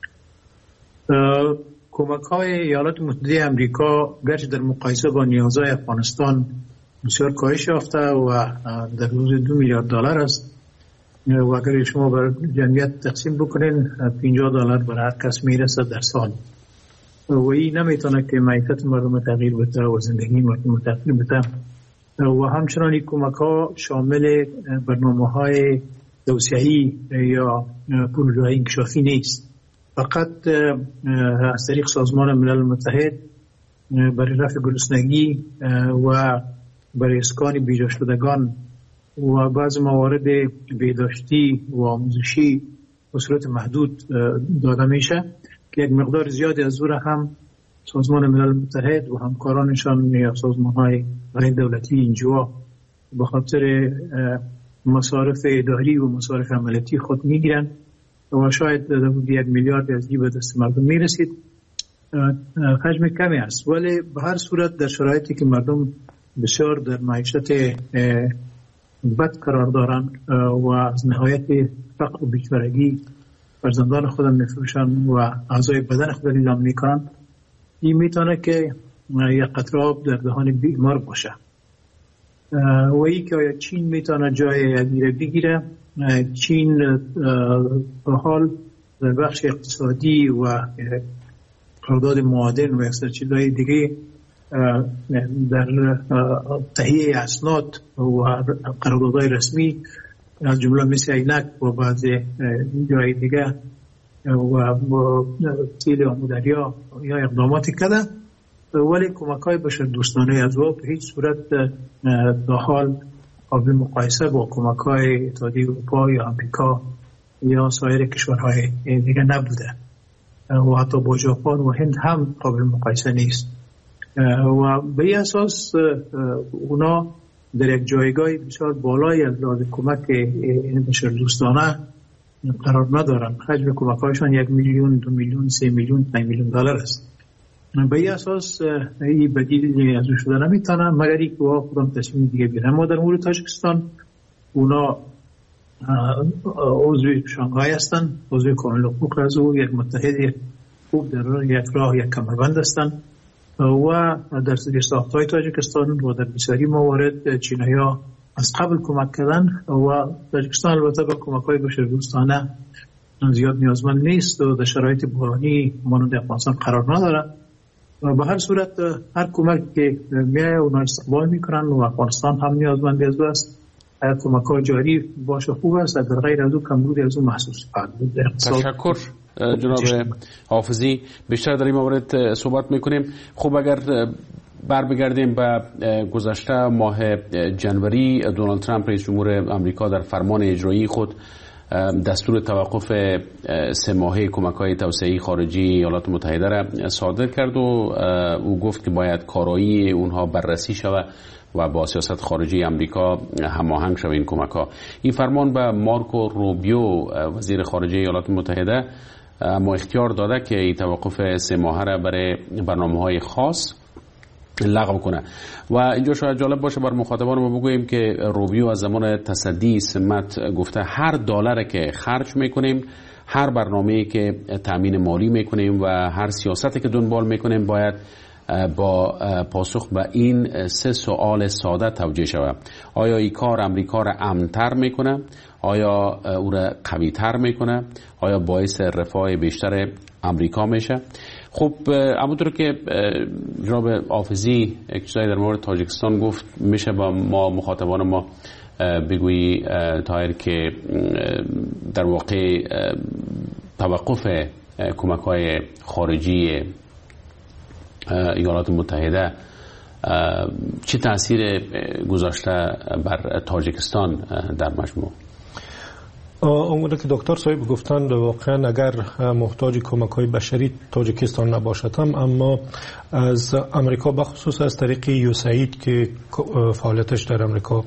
کمک‌های ایالات متحده آمریکا گرچه در مقایسه با نیازهای افغانستان بسیار کاهش یافته و در حدود دو میلیارد دلار است و اگر شما بر جمعیت تقسیم بکنین پنجاه دلار بر هر کس میرسه در سال و این نمیتونه که معیشت مردم تغییر بده و زندگی مردم تغییر بده. و همچنان این کمک ها شامل برنامه های توسعه‌ای یا پروژه های انکشافی نیست، فقط از طریق سازمان ملل متحد برای رفع گرسنگی و برای اسکان بیجا شدگان و بعض موارد بهداشتی و آموزشی به صورت محدود داده میشه که یک مقدار زیادی از او هم سازمان ملل متحد و همکارانشان یا سازمان‌های غیر دولتی اینجا به خاطر مصارف اداری و مصارف عملیاتی خود میگیرن و شاید یک میلیارد از این به دست مردم میرسید. حجم کمی است، ولی به هر صورت در شرایطی که مردم بسیار در معیشت بد قرار دارند و از نهایت فقر و بیچارگی فرزندان خودم میفروشند و اعضای بدن خود اعلام میکنند، این میتونه که یک قطره آب در دهان بیمار باشه. و ای که آیا چین میتونه جای یدیره بگیره؟ چین به حال در بخش اقتصادی و قرارداد معادن و اکثر چیزهای دیگه در تهیه اسناد و قراردادهای رسمی از جمله مثل عینک و بعض جای دیگه و تیل آمودریا یا اقداماتی کرده، ولی کمک‌های بشر دوستانه از او به هیچ صورت در حال قابل مقایسه با کمک‌های اتحادیه اروپا یا آمریکا یا سایر کشورهای دیگه نبوده و حتی با ژاپن و هند هم قابل مقایسه نیست. و به این اساس اونا در یک جایگاه بسیار بالای از لحاظ کمک بشر دوستانه قرار ندارن. حجم کمک‌هایشان یک میلیون، دو میلیون، سه میلیون، پنج میلیون دلار است. به این اساس این بدیل از او شده نمیتونن مگر اینکه خودم تصمیم دیگه بگیرن. ما در مورد تاجیکستان اونا عضو شانگهای هستن، عضو کامل حقوق از او، یک متحد خوب در یک راه یک کمربند هستن و در ساختهای تاجیکستان و در بسیاری موارد چینایی ها از قبل کمک کردن و تاجیکستان البته با کمک های بشردوستانه زیاد نیازمند نیست و در شرایط بحرانی مانند افغانستان قرار نداره. و به هر صورت هر کمک که میایه اونا استقبال میکنن و افغانستان هم نیازمند از او است. هر کمک ها جاری باشه خوب است، در غیر از او کمبودی از او محسوس خواهد بود. تشکر جناب حافظی، بیشتر در این مورد صحبت میکنیم. خب اگر بر بگردیم به گذشته ماه جنوری، دونالد ترامپ رئیس جمهور آمریکا در فرمان اجرایی خود دستور توقف سه ماهه کمک‌های توسعه‌ای خارجی ایالات متحده را صادر کرد و او گفت که باید کارایی اونها بررسی شود و با سیاست خارجی آمریکا هماهنگ شود این کمک‌ها. این فرمان به مارکو روبیو وزیر خارجه ایالات متحده اما اختیار داده که این توقف سه ماهه را برای برنامه‌های خاص لغو کنه. و اینجا شاید جالب باشه بر مخاطبان ما بگوییم که روبیو از زمان تصدی سمت گفته هر دلاری که خرج میکنیم، هر برنامه‌ای که تامین مالی میکنیم و هر سیاستی که دنبال میکنیم باید با پاسخ به این سه سوال ساده توجیه شود. آیا این کار امریکا را امن‌تر میکنه؟ آیا او را قوی‌تر میکنه؟ آیا باعث رفاه بیشتر امریکا میشه؟ خب همونطور که جناب حافظی یک چیزایی در مورد تاجیکستان گفت، میشه با ما مخاطبان ما بگویی طاهر که در واقع توقف کمک‌های خارجی ایالات متحده چه تأثیر گذاشته بر تاجیکستان در مجموع؟ اونگونه که دکتر صاحب گفتند واقعا اگر محتاج کمک‌های بشری تاجیکستان نباشد هم، اما از امریکا بخصوص از طریق یوساید که فعالیتش در امریکا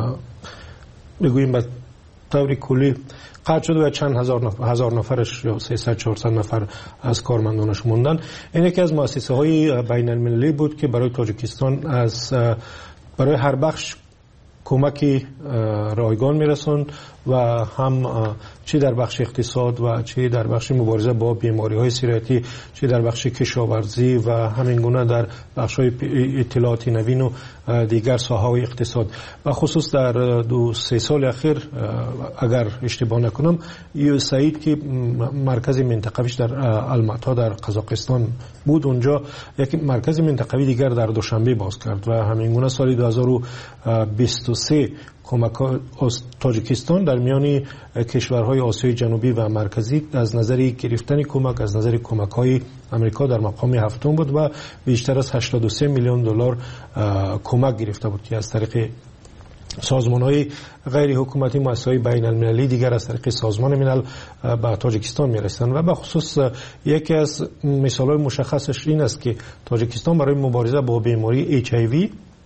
بگوییم به طور کلی قطع شده و چند هزار نفر هزار نفرش یا سیصد چهارصد نفر از کارمندانش موندن. این یکی از مؤسسه های بین المللی بود که برای تاجیکستان از برای هر بخش کمکی رایگان میرسوند و هم چه در بخش اقتصاد و چه در بخش مبارزه با بیماری‌های سیرتی، چه در بخش کشاورزی و همین گونه در بخش‌های اطلاعاتی نوین و دیگر ساحه‌های اقتصاد. و خصوص در دو سه سال اخیر اگر اشتباه نکنم یوساید که مرکز منطقویش در الماتا در قزاقستان بود، اونجا یک مرکز منطقوی دیگر در دوشنبه باز کرد و همین گونه سال دو هزار و بیست و سه کمک تاجیکستان در میان کشورهای آسیای جنوبی و مرکزی از نظر گرفتن کمک از نظر کمک‌های امریکا در مقام هفتم بود و بیشتر از هشتاد و سه میلیون دلار کمک گرفته بود که از طریق سازمان‌های غیر حکومتی، مؤسسه‌های بین المللی دیگر از طریق سازمان ملل به تاجیکستان می‌رسند. و به خصوص یکی از مثال‌های مشخصش این است که تاجیکستان برای مبارزه با بیماری اچ آی وی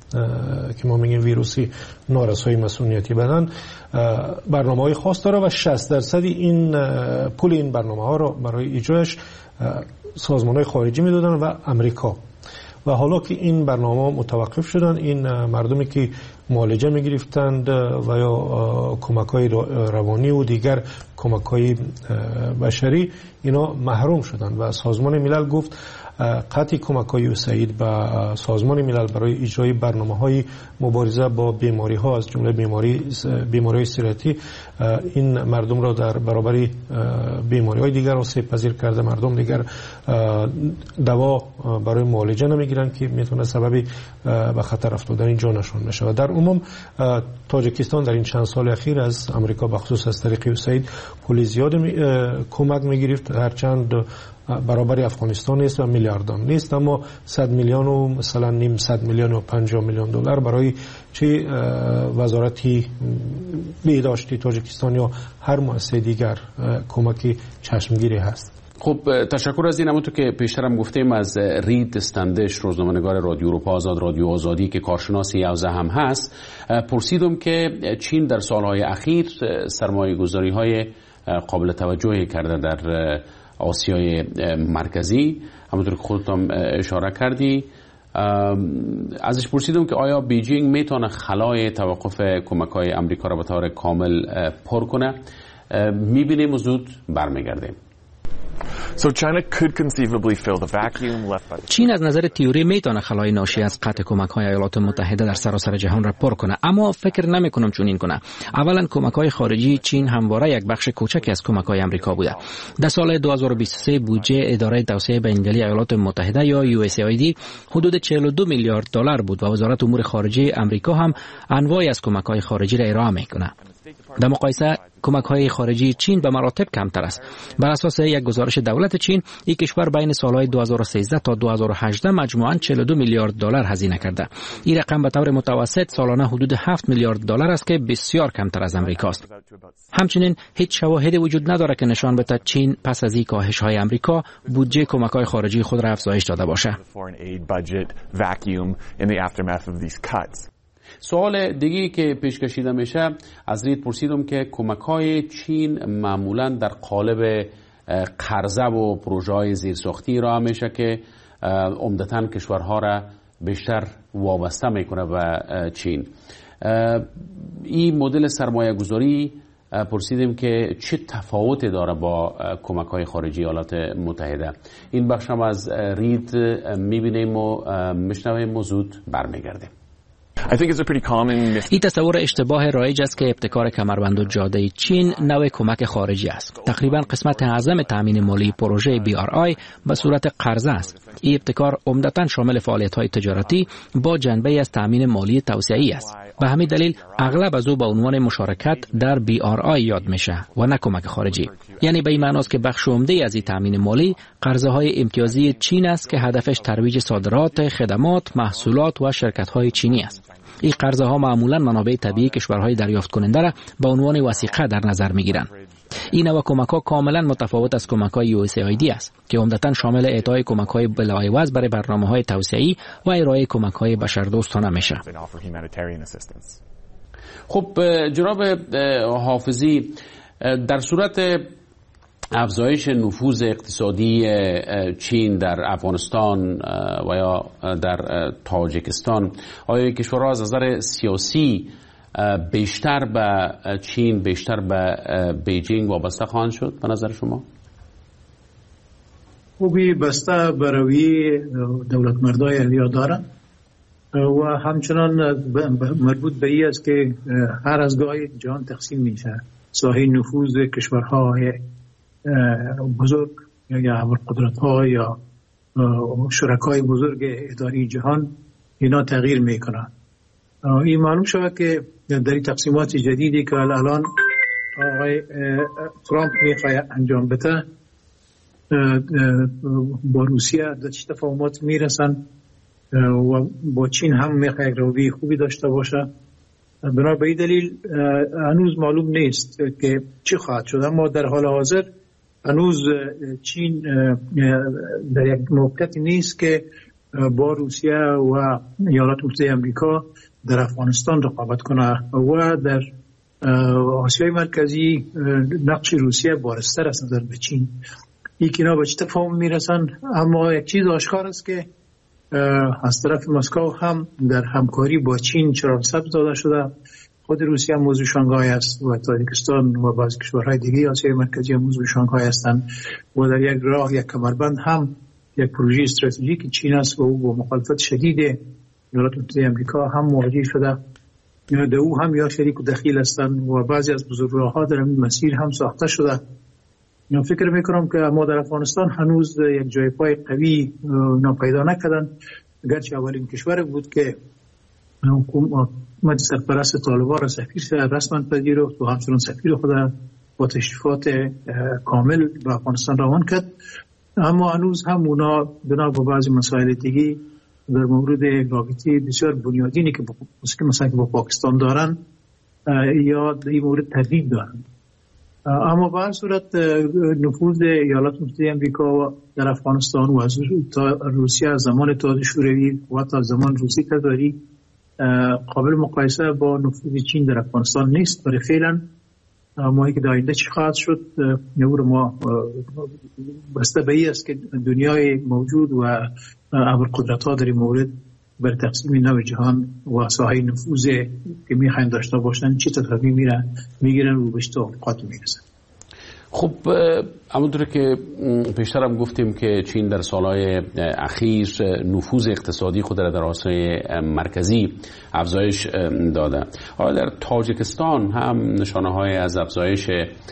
که ما میگیم ویروسی نارسایی مسئولیتی بدن برنامه‌های خاص داره و شصت درصد این پول این برنامه‌ها رو برای اجراش سازمان‌های خارجی میدادن و امریکا. و حالا که این برنامه متوقف شدن، این مردمی که معالجه میگرفتند و یا کمک‌های روانی و دیگر کمک‌های بشری اینا محروم شدند و سازمان ملل گفت قطع کمک‌های یوساید به سازمان ملل برای اجرای برنامه‌های مبارزه با بیماری‌ها از جمله بیماری بیماری‌های سیرتی این مردم را در برابر بیماری‌های دیگر آسیب پذیر کرده. مردم دیگر دوا برای معالجه نمیگیرن که میتونه سبب به خطر افتادن جانشون بشه. و در عموم تاجیکستان در این چند سال اخیر از امریکا به خصوص از طریق یوساید پول زیاد کمک میگرفت، هرچند برابر افغانستان نیست و میلیاردان نیست، اما صد میلیون و مثلا نیم صد میلیون و پنجاه میلیون دلار برای چه وزارتی بهداشتی تاجیکستان یا هر مؤسسه دیگر کمکی چشمگیری هست. خب تشکر از این. همونطور که پیشترم گفتیم از رید استندش، روزنامه‌نگار رادیو اروپا آزاد، رادیو آزادی که کارشناس یوزه هم هست، پرسیدم که چین در سالهای اخیر سرمایه‌گذاری‌های قابل توجهی کرده در آسیای مرکزی، همونطور که خودت هم اشاره کردی. ازش پرسیدم که آیا بیجینگ میتونه خلای توقف کمک‌های امریکا را به طور کامل پر کنه. میبینیم زود برمیگردیم. چین از نظر تئوری میتونه خلای ناشی از قطع کمک‌های ایالات متحده در سراسر جهان را پر کنه، اما فکر نمی‌کنم چنین کنه. اولا کمک‌های خارجی چین همواره یک بخش کوچکی از کمک‌های آمریکا بوده. در سال دو هزار و بیست و سه بودجه اداره توسعه بین‌المللی ایالات متحده یا یو اس ای آی دی حدود چهل و دو میلیارد دلار بود و وزارت امور خارجه آمریکا هم انواعی از کمک‌های خارجی را ارائه می‌کنه. در مقایسه کمک‌های خارجی چین به مراتب کمتر است. بر اساس یک گزارش دولت چین، این کشور بین سالهای دو هزار و سیزده تا دو هزار و هجده مجموعاً چهل و دو میلیارد دلار هزینه کرده. این رقم به طور متوسط سالانه حدود هفت میلیارد دلار است که بسیار کمتر از امریکا است. همچنین هیچ شواهدی وجود ندارد که نشان بده چین پس از این کاهش‌های امریکا بودجه کمک‌های خارجی خود را افزایش داده باشه. سوال دیگه که پیش کشیده میشه، از رید پرسیدم که کمک‌های چین معمولاً در قالب قرضه و پروژه‌های زیرساختی را میشه که عمدتاً کشورها را بیشتر وابسته میکنه به چین. این مدل سرمایه گذاری پرسیدیم که چه تفاوتی داره با کمک‌های خارجی ایالات متحده. این بخش هم از رید میبینیم و میشنویم و زود برمیگردیم. این تصور اشتباه رایج است که ابتکار کمربند و جاده چین نوع کمک خارجی است. تقریبا قسمت اعظم تامین مالی پروژه بی آر آی به صورت قرضه است. این ابتکار عمدتاً شامل فعالیت‌های تجارتی با جنبه از تامین مالی توسعه‌ای است. به همین دلیل اغلب از او به عنوان مشارکت در بی آر آی یاد میشه و نه کمک خارجی. یعنی به این معنی است که بخش عمده از این تامین مالی قرضه‌های امتیازی چین است که هدفش ترویج صادرات، خدمات، محصولات و شرکت‌های چینی است. این قرضه‌ها معمولاً منابع طبیعی کشورهای دریافت کننده را به عنوان وثیقه در نظر می‌گیرند. این نوع کمک‌ها کاملاً متفاوت از کمک‌های یو اس ای آی دی است که عمدتاً شامل اعطای کمک‌های بلاعوض برای برنامه‌های توسعه‌ای و ارائه کمک‌های بشردوستانه میشه. خب جناب حافظی، در صورت افزایش نفوذ اقتصادی چین در افغانستان و یا در تاجیکستان، آیا کشورها از نظر سیاسی بیشتر به چین، بیشتر به بیجینگ وابسته خواهند شد به نظر شما؟ خوبی بسته بروی دولت مردای اولیا دارن و همچنان مربوط به این است که هر از گاهی جهان تقسیم میشه. ساحه نفوذ کشورهای بزرگ یا ابرقدرت ها یا شرکای بزرگ اداری جهان اینا تغییر میکنن. این معلوم شود که در این تقسیمات جدیدی که الان آقای ترامپ میخواد انجام بده با روسیه در چه تفاهمات میرسن و با چین هم میخواد روی خوبی داشته باشه. بنابراین به این دلیل هنوز معلوم نیست که چی خواهد شد، اما در حال حاضر هنوز چین در یک موقعیتی نیست که با روسیه و ایالات متحده آمریکا در افغانستان رقابت کنه و در آسیای مرکزی نقش روسیه بارزتر است نظر به چین. یک اینا به چه تفاهم میرسن، اما یک چیز آشکار است که از طرف مسکو هم در همکاری با چین چراغ سبز داده شده. خود روسیه هم موضوع شانگهای است و تاجیکستان و بعضی کشورهای دیگه آسیای مرکزی هم موضوع شانگهای هستند و در یک راه یک کمربند هم یک پروژه استراتژیک چین است و او با مخالفت شدید ایالات متحده آمریکا هم مواجه شده. در او هم یا شریک و دخیل هستند و بعضی از بزرگراه‌ها در این مسیر هم ساخته شده. من فکر میکنم که ما در افغانستان هنوز یک جای پای قوی پیدا نکردن، گرچه اولین کشور بود که حکومت سرپرست طالبان را سفیر رسما پذیرفت و همچنان سفیر خود با تشریفات کامل به افغانستان روان کرد، اما هنوز هم اونا بنا به بعضی مسائل دیگه در مورد رابطه بسیار بنیادینی که مثلا با پاکستان دارن یا در این مورد تردید دارن. اما به هر صورت نفوذ ایالات متحده آمریکا در افغانستان و از روسیه از زمان اتحاد شوروی و تا زمان روسی تزاری قابل مقایسه با نفوذ چین در افغانستان نیست. برای فعلا ما که در آینده چی خواهد شد نور ما بسته به این است که دنیای موجود و ابرقدرت ها در این مورد بر تقسیم نو جهان و ساحه نفوذ که میخواین داشته باشن چی تصمیم میرن میگیرن و به توافقات میرسن. خب همونطور که پیشترم گفتیم که چین در سالهای اخیر نفوذ اقتصادی خود را در آسیای مرکزی افزایش داده. حالا در تاجیکستان هم نشانه های از افزایش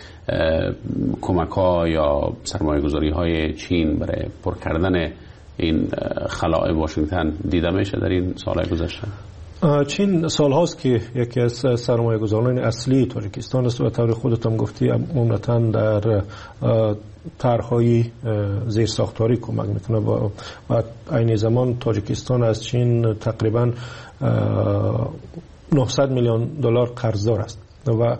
کمک ها یا سرمایه گذاری های چین برای پر کردن این خلاء واشنگتن دیده میشه در این سالهای گذشته؟ چین سال هاست که یکی از سرمایه گذاران اصلی تاجیکستان است و طور خودت هم گفتی عمدتاً در طرح‌های زیرساختاری کمک میکنه و عین زمان تاجیکستان از چین تقریباً نهصد میلیون دلار قرضدار است و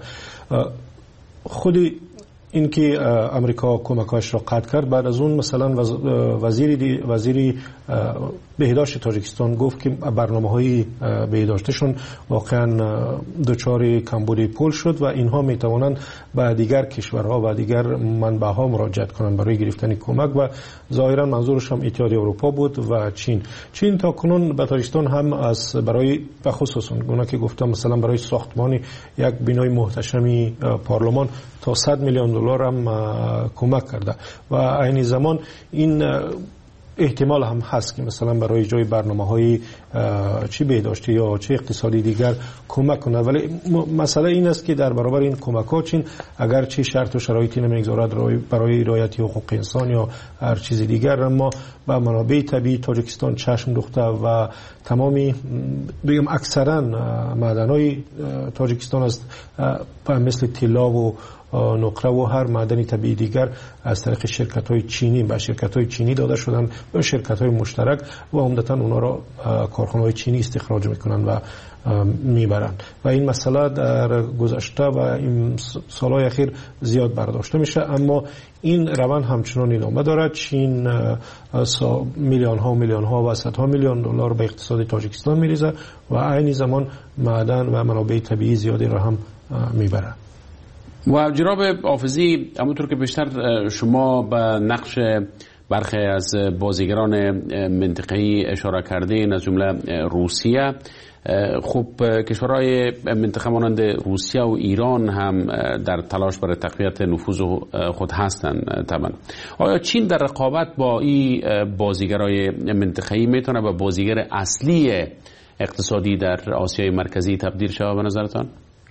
خودی اینکه امریکا کمکاش را قطع کرد، بعد از اون مثلا وزیری وزیری بهداشت تاجیکستان گفت که برنامه‌های بهداشتشون واقعا دچار کمبودی پول شد و اینها میتوانند به دیگر کشورها و دیگر منبع‌ها مراجعت کنند برای گرفتن کمک و ظاهرا منظورش هم اتحادیه اروپا بود و چین. چین تا کنون به تاجیکستان هم از برای به خصوص اون که گفتم مثلا برای ساختمان یک بنای محتشمی پارلمان تا صد میلیون دلار هم کمک کرده و عین زمان این احتمال هم هست که مثلا برای جای برنامه‌های چی بهداشتی یا چه اقتصادی دیگر کمک کنه، ولی مسئله این است که در برابر این کمک‌ها چین اگر چه شرط و شرایطی نمیگذارد برای رعایت حقوق انسان یا هر چیز دیگر، اما با منابع طبیعی تاجیکستان چشم دوخته و تمامی بگم اکثرا معدن‌های تاجیکستان است مثل طلا و نقره و هر معدن طبیعی دیگر از طریق شرکت‌های چینی به شرکت‌های چینی داده شدن به شرکت‌های مشترک و عمدتاً اونا را کارخانه‌های چینی استخراج می‌کنن و میبرن و این مسئله در گذشته و این سالهای اخیر زیاد برداشته میشه، اما این روند همچنان ادامه دارد. چین میلیون ها و میلیون ها و صدها میلیون دلار به اقتصاد تاجیکستان میریزه و عین زمان معدن و منابع طبیعی زیادی را هم میبره. و جناب حافظی، همونطور که بیشتر شما به نقش برخی از بازیگران منطقه‌ای اشاره کردین از جمله روسیه، خب کشورهای منطقه مانند روسیه و ایران هم در تلاش برای تقویت نفوذ خود هستند. طبعا آیا چین در رقابت با این بازیگرای منطقه‌ای میتونه به بازیگر اصلی اقتصادی در آسیای مرکزی تبدیل شود به نظرتان؟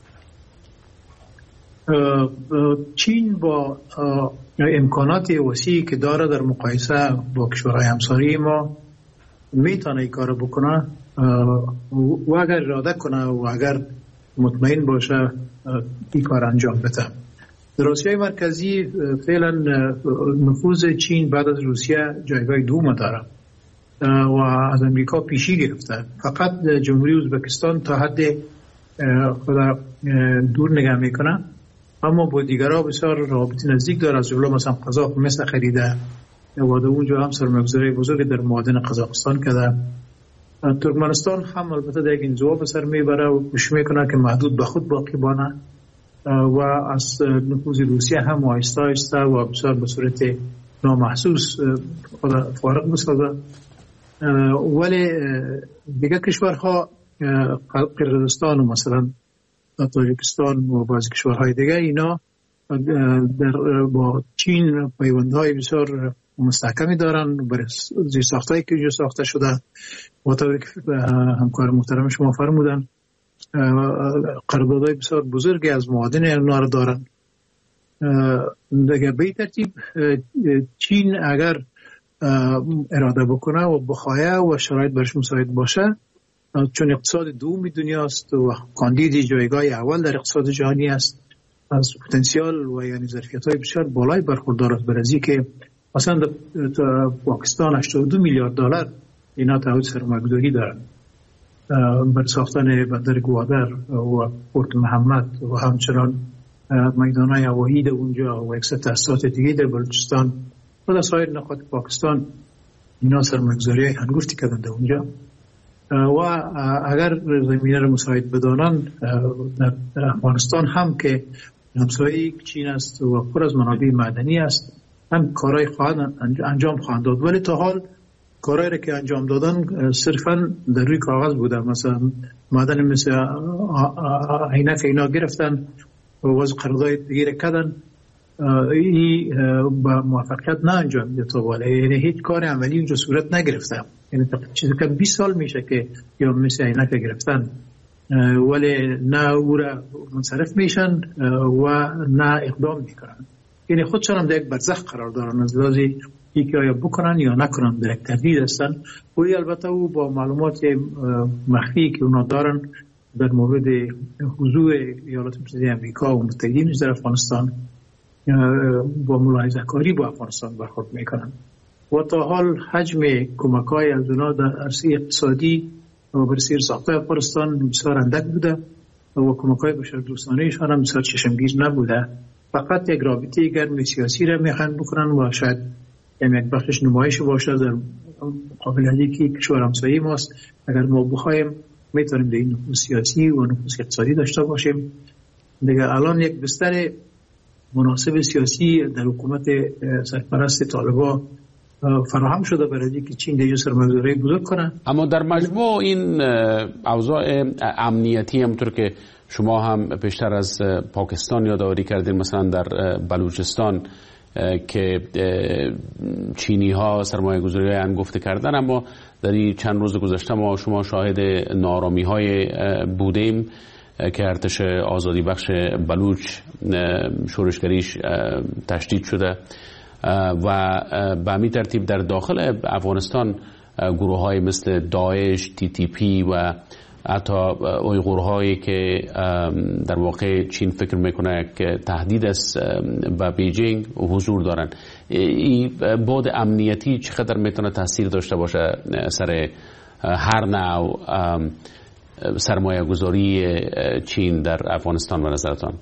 چین با امکانات وسیعی که داره در مقایسه با کشورهای همسایه ما میتونه این کار بکنه و اگر اراده کنه و اگر مطمئن باشه این کار انجام بده. در آسیای مرکزی فعلا نفوذ چین بعد از روسیه جایگاه دوم داره و از امریکا پیشی گرفته. فقط جمهوری ازبکستان تا حد خود دور نگاه میکنه، اما با دیگرها بسیار رابطه نزدیک داره، از جمله مثلا قزاق مثل خریده و در اونجا هم سرمایه‌گذاری بزرگی در معادن قزاقستان کرده. ترکمنستان هم البته در یک انزوا به سر میبره و کوشش میکنه که محدود به خود باقی بانه و از نفوذ روسیه هم آهسته آهسته و بسیار به صورت نامحسوس خود فارغ بسازه. ولی دیگه کشورها قرقیزستان و مثلا تاجیکستان و بعضی کشورهای دیگه اینا در با چین پیوندهای بسیار مستحکمی دارن برای زیرساختایی که اینجا ساخته شده و طوری که همکار محترم شما فرمودن قراردادهای بسیار بزرگی از معادن اونا رو دارن. دیگه به این ترتیب چین اگر اراده بکنه و بخواهد و شرایط برش مساعد باشه، چون اقتصاد دومی دنیاست و کاندید جایگاه اول در اقتصاد جهانی است، از پتانسیل و یعنی ظرفیت‌های بسیار بالای برخوردار است. برای که مثلا در پاکستان هشتاد و دو میلیارد دلار اینا تعهد سرمایه‌گذاری دارن برای ساختن بندر گوادر و پورت محمد و همچنان میدان‌های هوایی در اونجا و یک سری تأسیسات دیگه در بلوچستان و در سایر نقاط پاکستان اینا سرمایه‌گذاری هنگفتی کردن در اونجا و اگر زمینه رو مساعد بدانن در افغانستان هم که همسایه چین است و پر از منابع معدنی است هم کارهای خواهد انجام خواهند داد. ولی تا حال کارهایی را که انجام دادن صرفا در روی کاغذ بوده. مثلا معدن مثل عینک اینا گرفتن و وضع قرارداد دیگه را کردن، این با موفقیت نه انجام میده تا بالا، یعنی هیچ کار عملی اونجا صورت نگرفته. یعنی چیزی که بیست سال میشه که یا مثل عینک گرفتن ولی نه او را منصرف میشن و نه اقدام میکنن، یعنی خودشان هم در یک برزخ قرار دارن از لحاظی یکی آیا بکنن یا نکنن، در یک تردید هستن. و البته او با معلومات مخفی که اونا دارن در مورد حضور ایالات متحده آمریکا و متحدینش در افغانستان با ملاحظه کاری با افغانستان برخورد میکنن و تا حال حجم کمک‌های از اونا در عرصه اقتصادی و بر زیرساخت‌های افغانستان بسیار اندک بوده و کمک‌های بشردوستانه‌شان هم بسیار چشمگیر نبوده. فقط یک رابطه گرم سیاسی را میخوان بکنن و شاید یک بخشش نمایش باشه در مقابل اینکه کشور همسایه ماست. اگر ما بخوایم میتونیم در این نفوذ سیاسی و نفوذ اقتصادی داشته باشیم. دیگه الان یک بستر مناسب سیاسی در حکومت سرپرست طالبان فراهم شده برای اینکه چین دیگه سرمایه‌گذاری بزرگ کنه. اما در مجموع این اوضاع امنیتی همونطور که شما هم پیشتر از پاکستان یادآوری کردین، مثلا در بلوچستان که چینی ها سرمایه گذاری های انگفته کردن، اما در این چند روز گذشته ما شما شاهد نارامی های بودیم که ارتش آزادی بخش بلوچ شورشگریش تشدید شده و به همین ترتیب در داخل افغانستان گروه های مثل داعش، تی تی پی و حتی اویغورهایی که در واقع چین فکر میکنه که تهدید است و بیجینگ حضور دارن. این بعد امنیتی چقدر میتونه تاثیر داشته باشه سر هر نوع سرمایه گذاری چین در افغانستان به نظرتان؟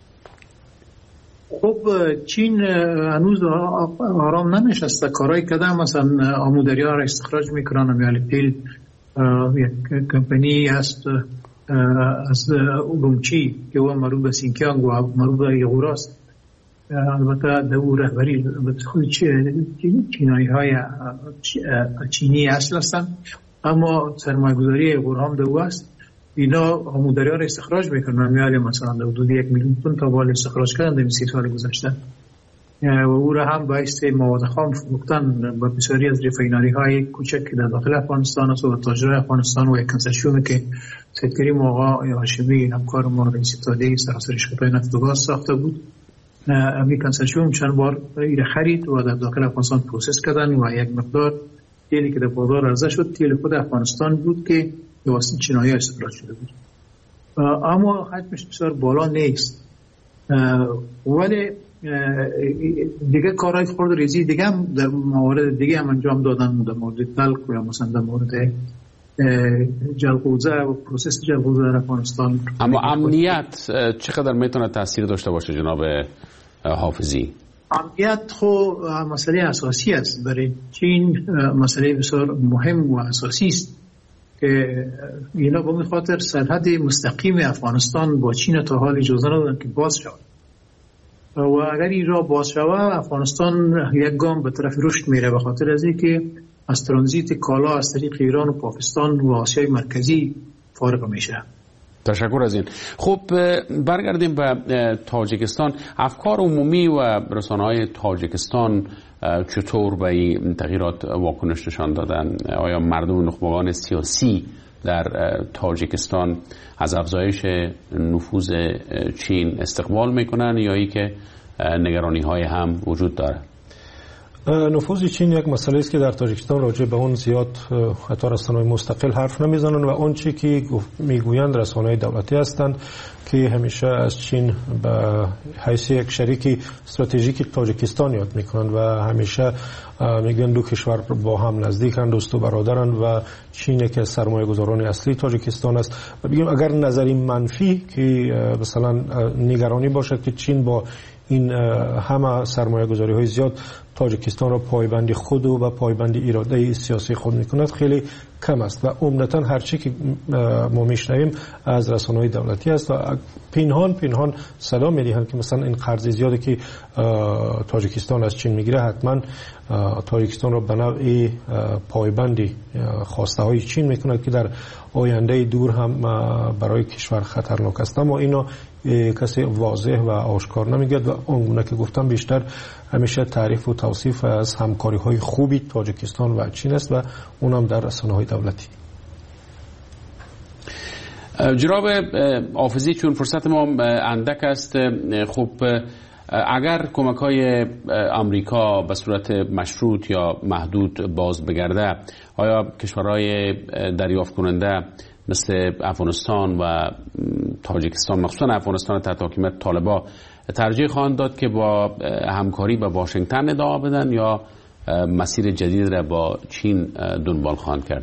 خب چین هنوز آرام ننشسته، کارهای کردن، مثلا آمودریا را استخراج میکنن. امیال پیل یک کمپانی هست از اورومچی که او مربوط به سینکیانگ و مربوط به ایغور است. البته در او رهبری خود چینایی های چینی اصل هستند، اما سرمایه گذاری ایغور هم در او است. اینا آمودریا را استخراج میکنن. امیال مثلا در حدود یک میلیون تن تا بال استخراج کردن در سی سال گذشته و او را هم باعث مواد خام فروختن با بسیاری از رفاینری های کوچک که در داخل افغانستان است و تاجرای افغانستان و یک کنسرسیومی که سید کریم آقا هاشمی همکار ما رئیس اتحادیه سراسر شرکت‌های نفت و گاز ساخته بود. امی کنسرسیوم چند بار ایره خرید و در داخل افغانستان پروسس کردن و یک مقدار تیلی که در بازار عرضه شد تیل خود افغانستان بود که به واسطه چینایی‌ها استخراج شده بود، اما حجمش بسیار بالا نیست. ولی دیگه کارهای خرد ریزی دیگه هم در موارد دیگه هم انجام دادن، در مورد تلک یا مثلا در مورد جلغوزه و پروسس جلغوزه در افغانستان. اما امنیت چقدر میتونه تاثیر داشته باشه جناب حافظی؟ امنیت خو مسئله اساسی است برای چین، مسئله بسیار مهم و اساسی است که اینا به خاطر سرحد مستقیم افغانستان با چین تا حال اجازه ندادن که باز شود و اگر این را باز شود افغانستان یک گام به طرف رشد میره به خاطر از اینکه از ترانزیت کالا از طریق ایران و پاکستان و آسیای مرکزی فارغ میشه. تشکر از این. خب برگردیم به تاجیکستان. افکار عمومی و رسانه‌های تاجیکستان چطور به این تغییرات واکنش نشان دادن؟ آیا مردم نخبگان سیاسی در تاجیکستان از افزایش نفوذ چین استقبال میکنن یا ای که نگرانی های هم وجود داره؟ نفوذ چین یک مسئله است که در تاجیکستان راجع به اون زیاد حتی رسانه‌های مستقل حرف نمیزنن و اون چی که میگویند رسانه‌های دولتی هستند که همیشه از چین به حیث یک شریک استراتژیک تاجیکستان یاد میکنند و همیشه میگن دو کشور با هم نزدیکند، دوست و برادرند و چین که سرمایه گذاران اصلی تاجیکستان است. و بگیم اگر نظری منفی که مثلا نگرانی باشد که چین با این همه سرمایه گذاری های زیاد تاجیکستان را پایبندی خود و پایبندی اراده سیاسی خود میکند خیلی کم است و عمدتاً هر چی که ما میشنویم از رسانه‌های دولتی است و پنهان پنهان صدا میدهند که مثلا این قرض زیادی که تاجیکستان از چین میگیره حتما تاجیکستان را به نوعی پایبندی خواسته های چین میکند که در آینده دور هم برای کشور خطرناک است، اما اینا کسی واضح و آشکار نمیگه و اونگونه که گفتم بیشتر همیشه تعریف و توصیف از همکاری های خوبی تاجیکستان و چین است و اونم در رسانه های دولتی. جناب حافظی، چون فرصت ما اندک است، خب اگر کمک های امریکا به صورت مشروط یا محدود باز بگرده، آیا کشورهای دریافت کننده مثل افغانستان و تاجیکستان، مخصوصا افغانستان تحت حکومت طالبان، ترجیح خواهند داد که با همکاری با واشنگتن ادامه بدن یا مسیر جدید را با چین دنبال خواهند کرد؟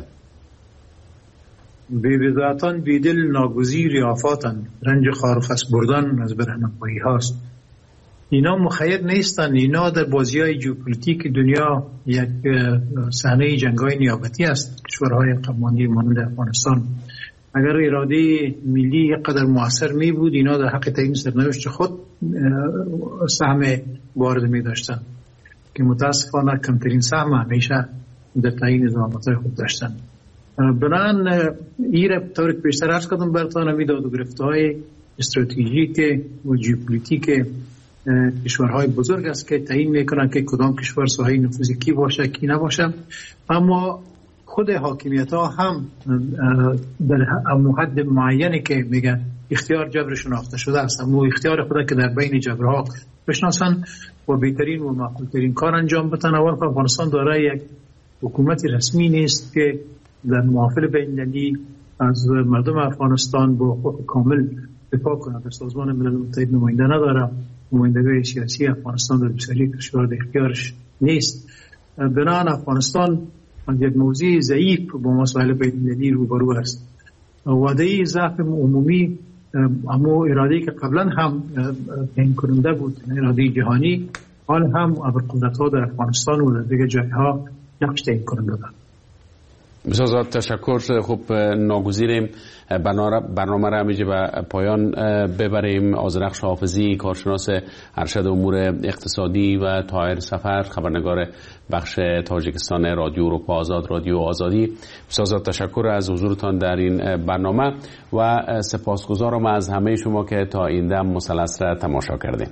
بی‌وضاحتاً بیدل ناگزیر آفاتن، رنج خارخس بردن از برهنمایی هاست. اینا مخیر نیستن، اینا در بازی های جیوپولیتیک دنیا یک صحنه جنگ‌های نیابتی است. کشورهای قمانی مانند افغانستان اگر اراده ملی قدر موثر می بود، اینا در حق تعیین سرنوشت خود سهم وارد می داشتن که متاسفانه کمترین سهم همیشه در تعیین زعامت‌های خود داشتن. بنان ایره طور که بیشتر عرض کردم براتون میداد و گرفته‌های استراتژیک و جیوپولیتیک کشورهای بزرگ است که تعیین میکنن که کدام کشور ساحه نفوذ کی باشه کی نباشه، اما خود حاکمیت ها هم در حد معینی که میگن اختیار جبر شناخته شده است، اما اختیار خود که در بین جبرها بشناسن و بهترین و معقولترین کار انجام بدن. اول که افغانستان دارای یک حکومت رسمی نیست که در محافل بین‌المللی از مردم افغانستان با حقوق کامل دفاع کنه. در سازمان ملل متحد نماینده نداره، نمایندگی سیاسی افغانستان در بسیاری کشورها در اختیارش نیست. بنابراین افغانستان یک موضوع ضعیف با مسائل بین‌المللی روبرو است. وعده ضعف عمومی اما اراده‌ای که قبلا هم تعیین کننده بود، اراده جهانی، حال هم ابرقدرت‌ها در افغانستان و در دیگر جای‌ها نقش تعیین کننده دارند. بسیار زیاد تشکر. خب ناگزیریم برنامه را همیشه به پایان ببریم. آذرخش حافظی، کارشناس ارشد امور اقتصادی، و طاهر سفر، خبرنگار بخش تاجیکستان رادیو اروپا آزاد، رادیو آزادی، بسیار زیاد تشکر از حضورتان در این برنامه و سپاسگزارم از همه شما که تا این دم مثلث را تماشا کردیم.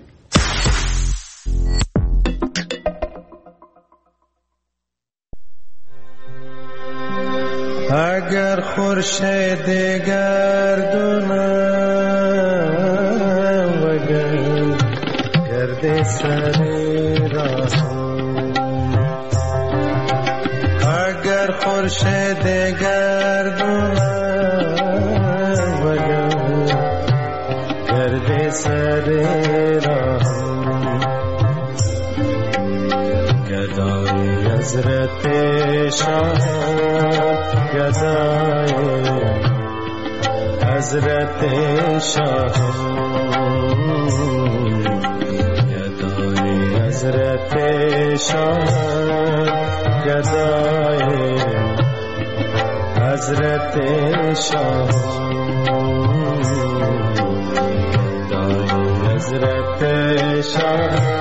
اگر خورشید گردونم وگر گرد سری راهم، اگر خورشید گردونم وگر گرد سری راهم، گدای حضرت شاه گدای حضرت شاه، گدای حضرت حضرت شاه گدای حضرت شاه گدای حضرت شاه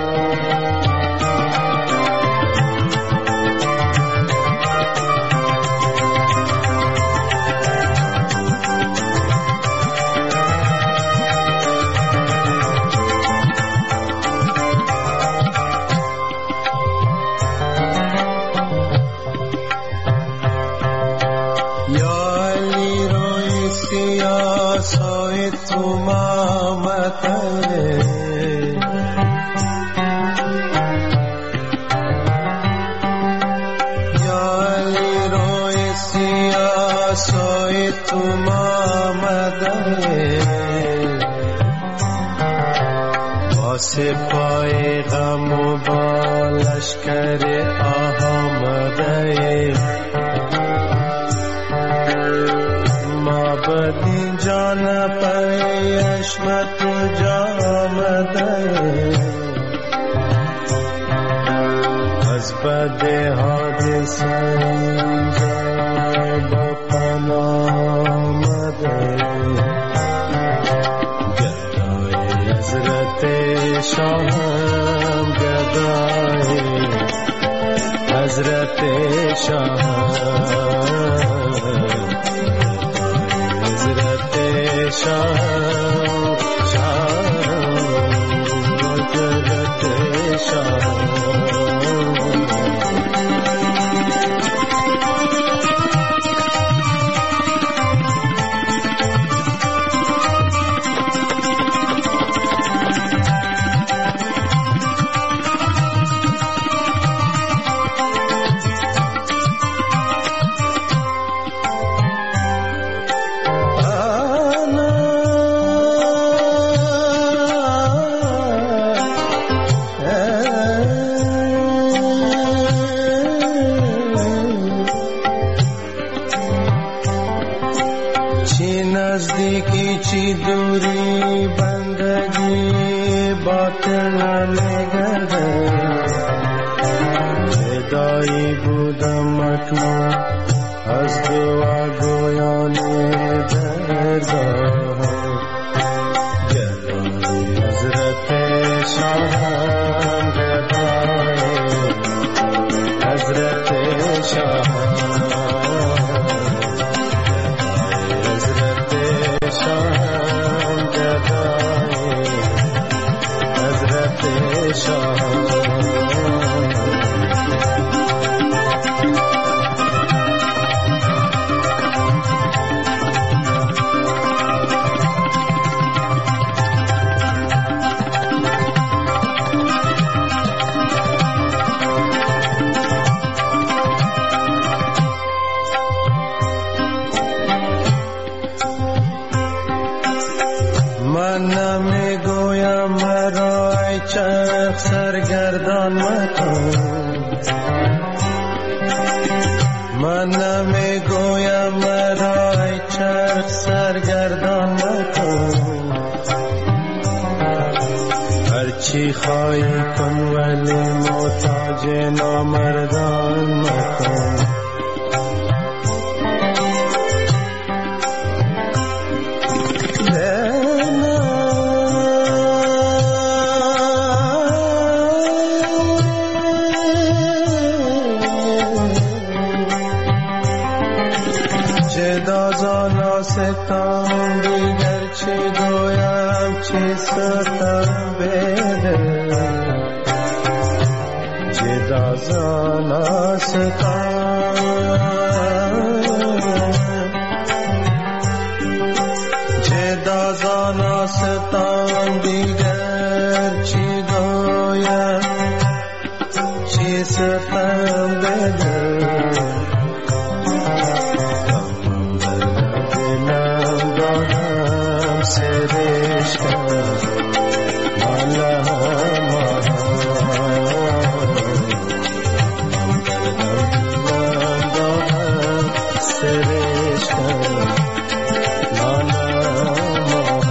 سپای غم و با لشکر آمده ما بدی جان پای عشمت جامده از بد حادثه با پناه آمده شاهم گدای حضرت شاهم حضرت شاهم شاهم حضرت شاهم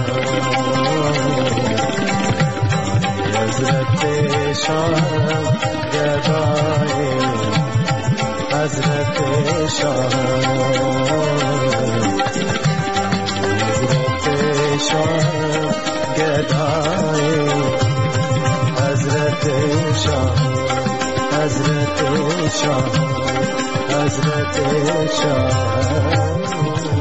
Shah शाह हजरत शाह गदाए हजरत शाह हजरत शाह हजरत शाह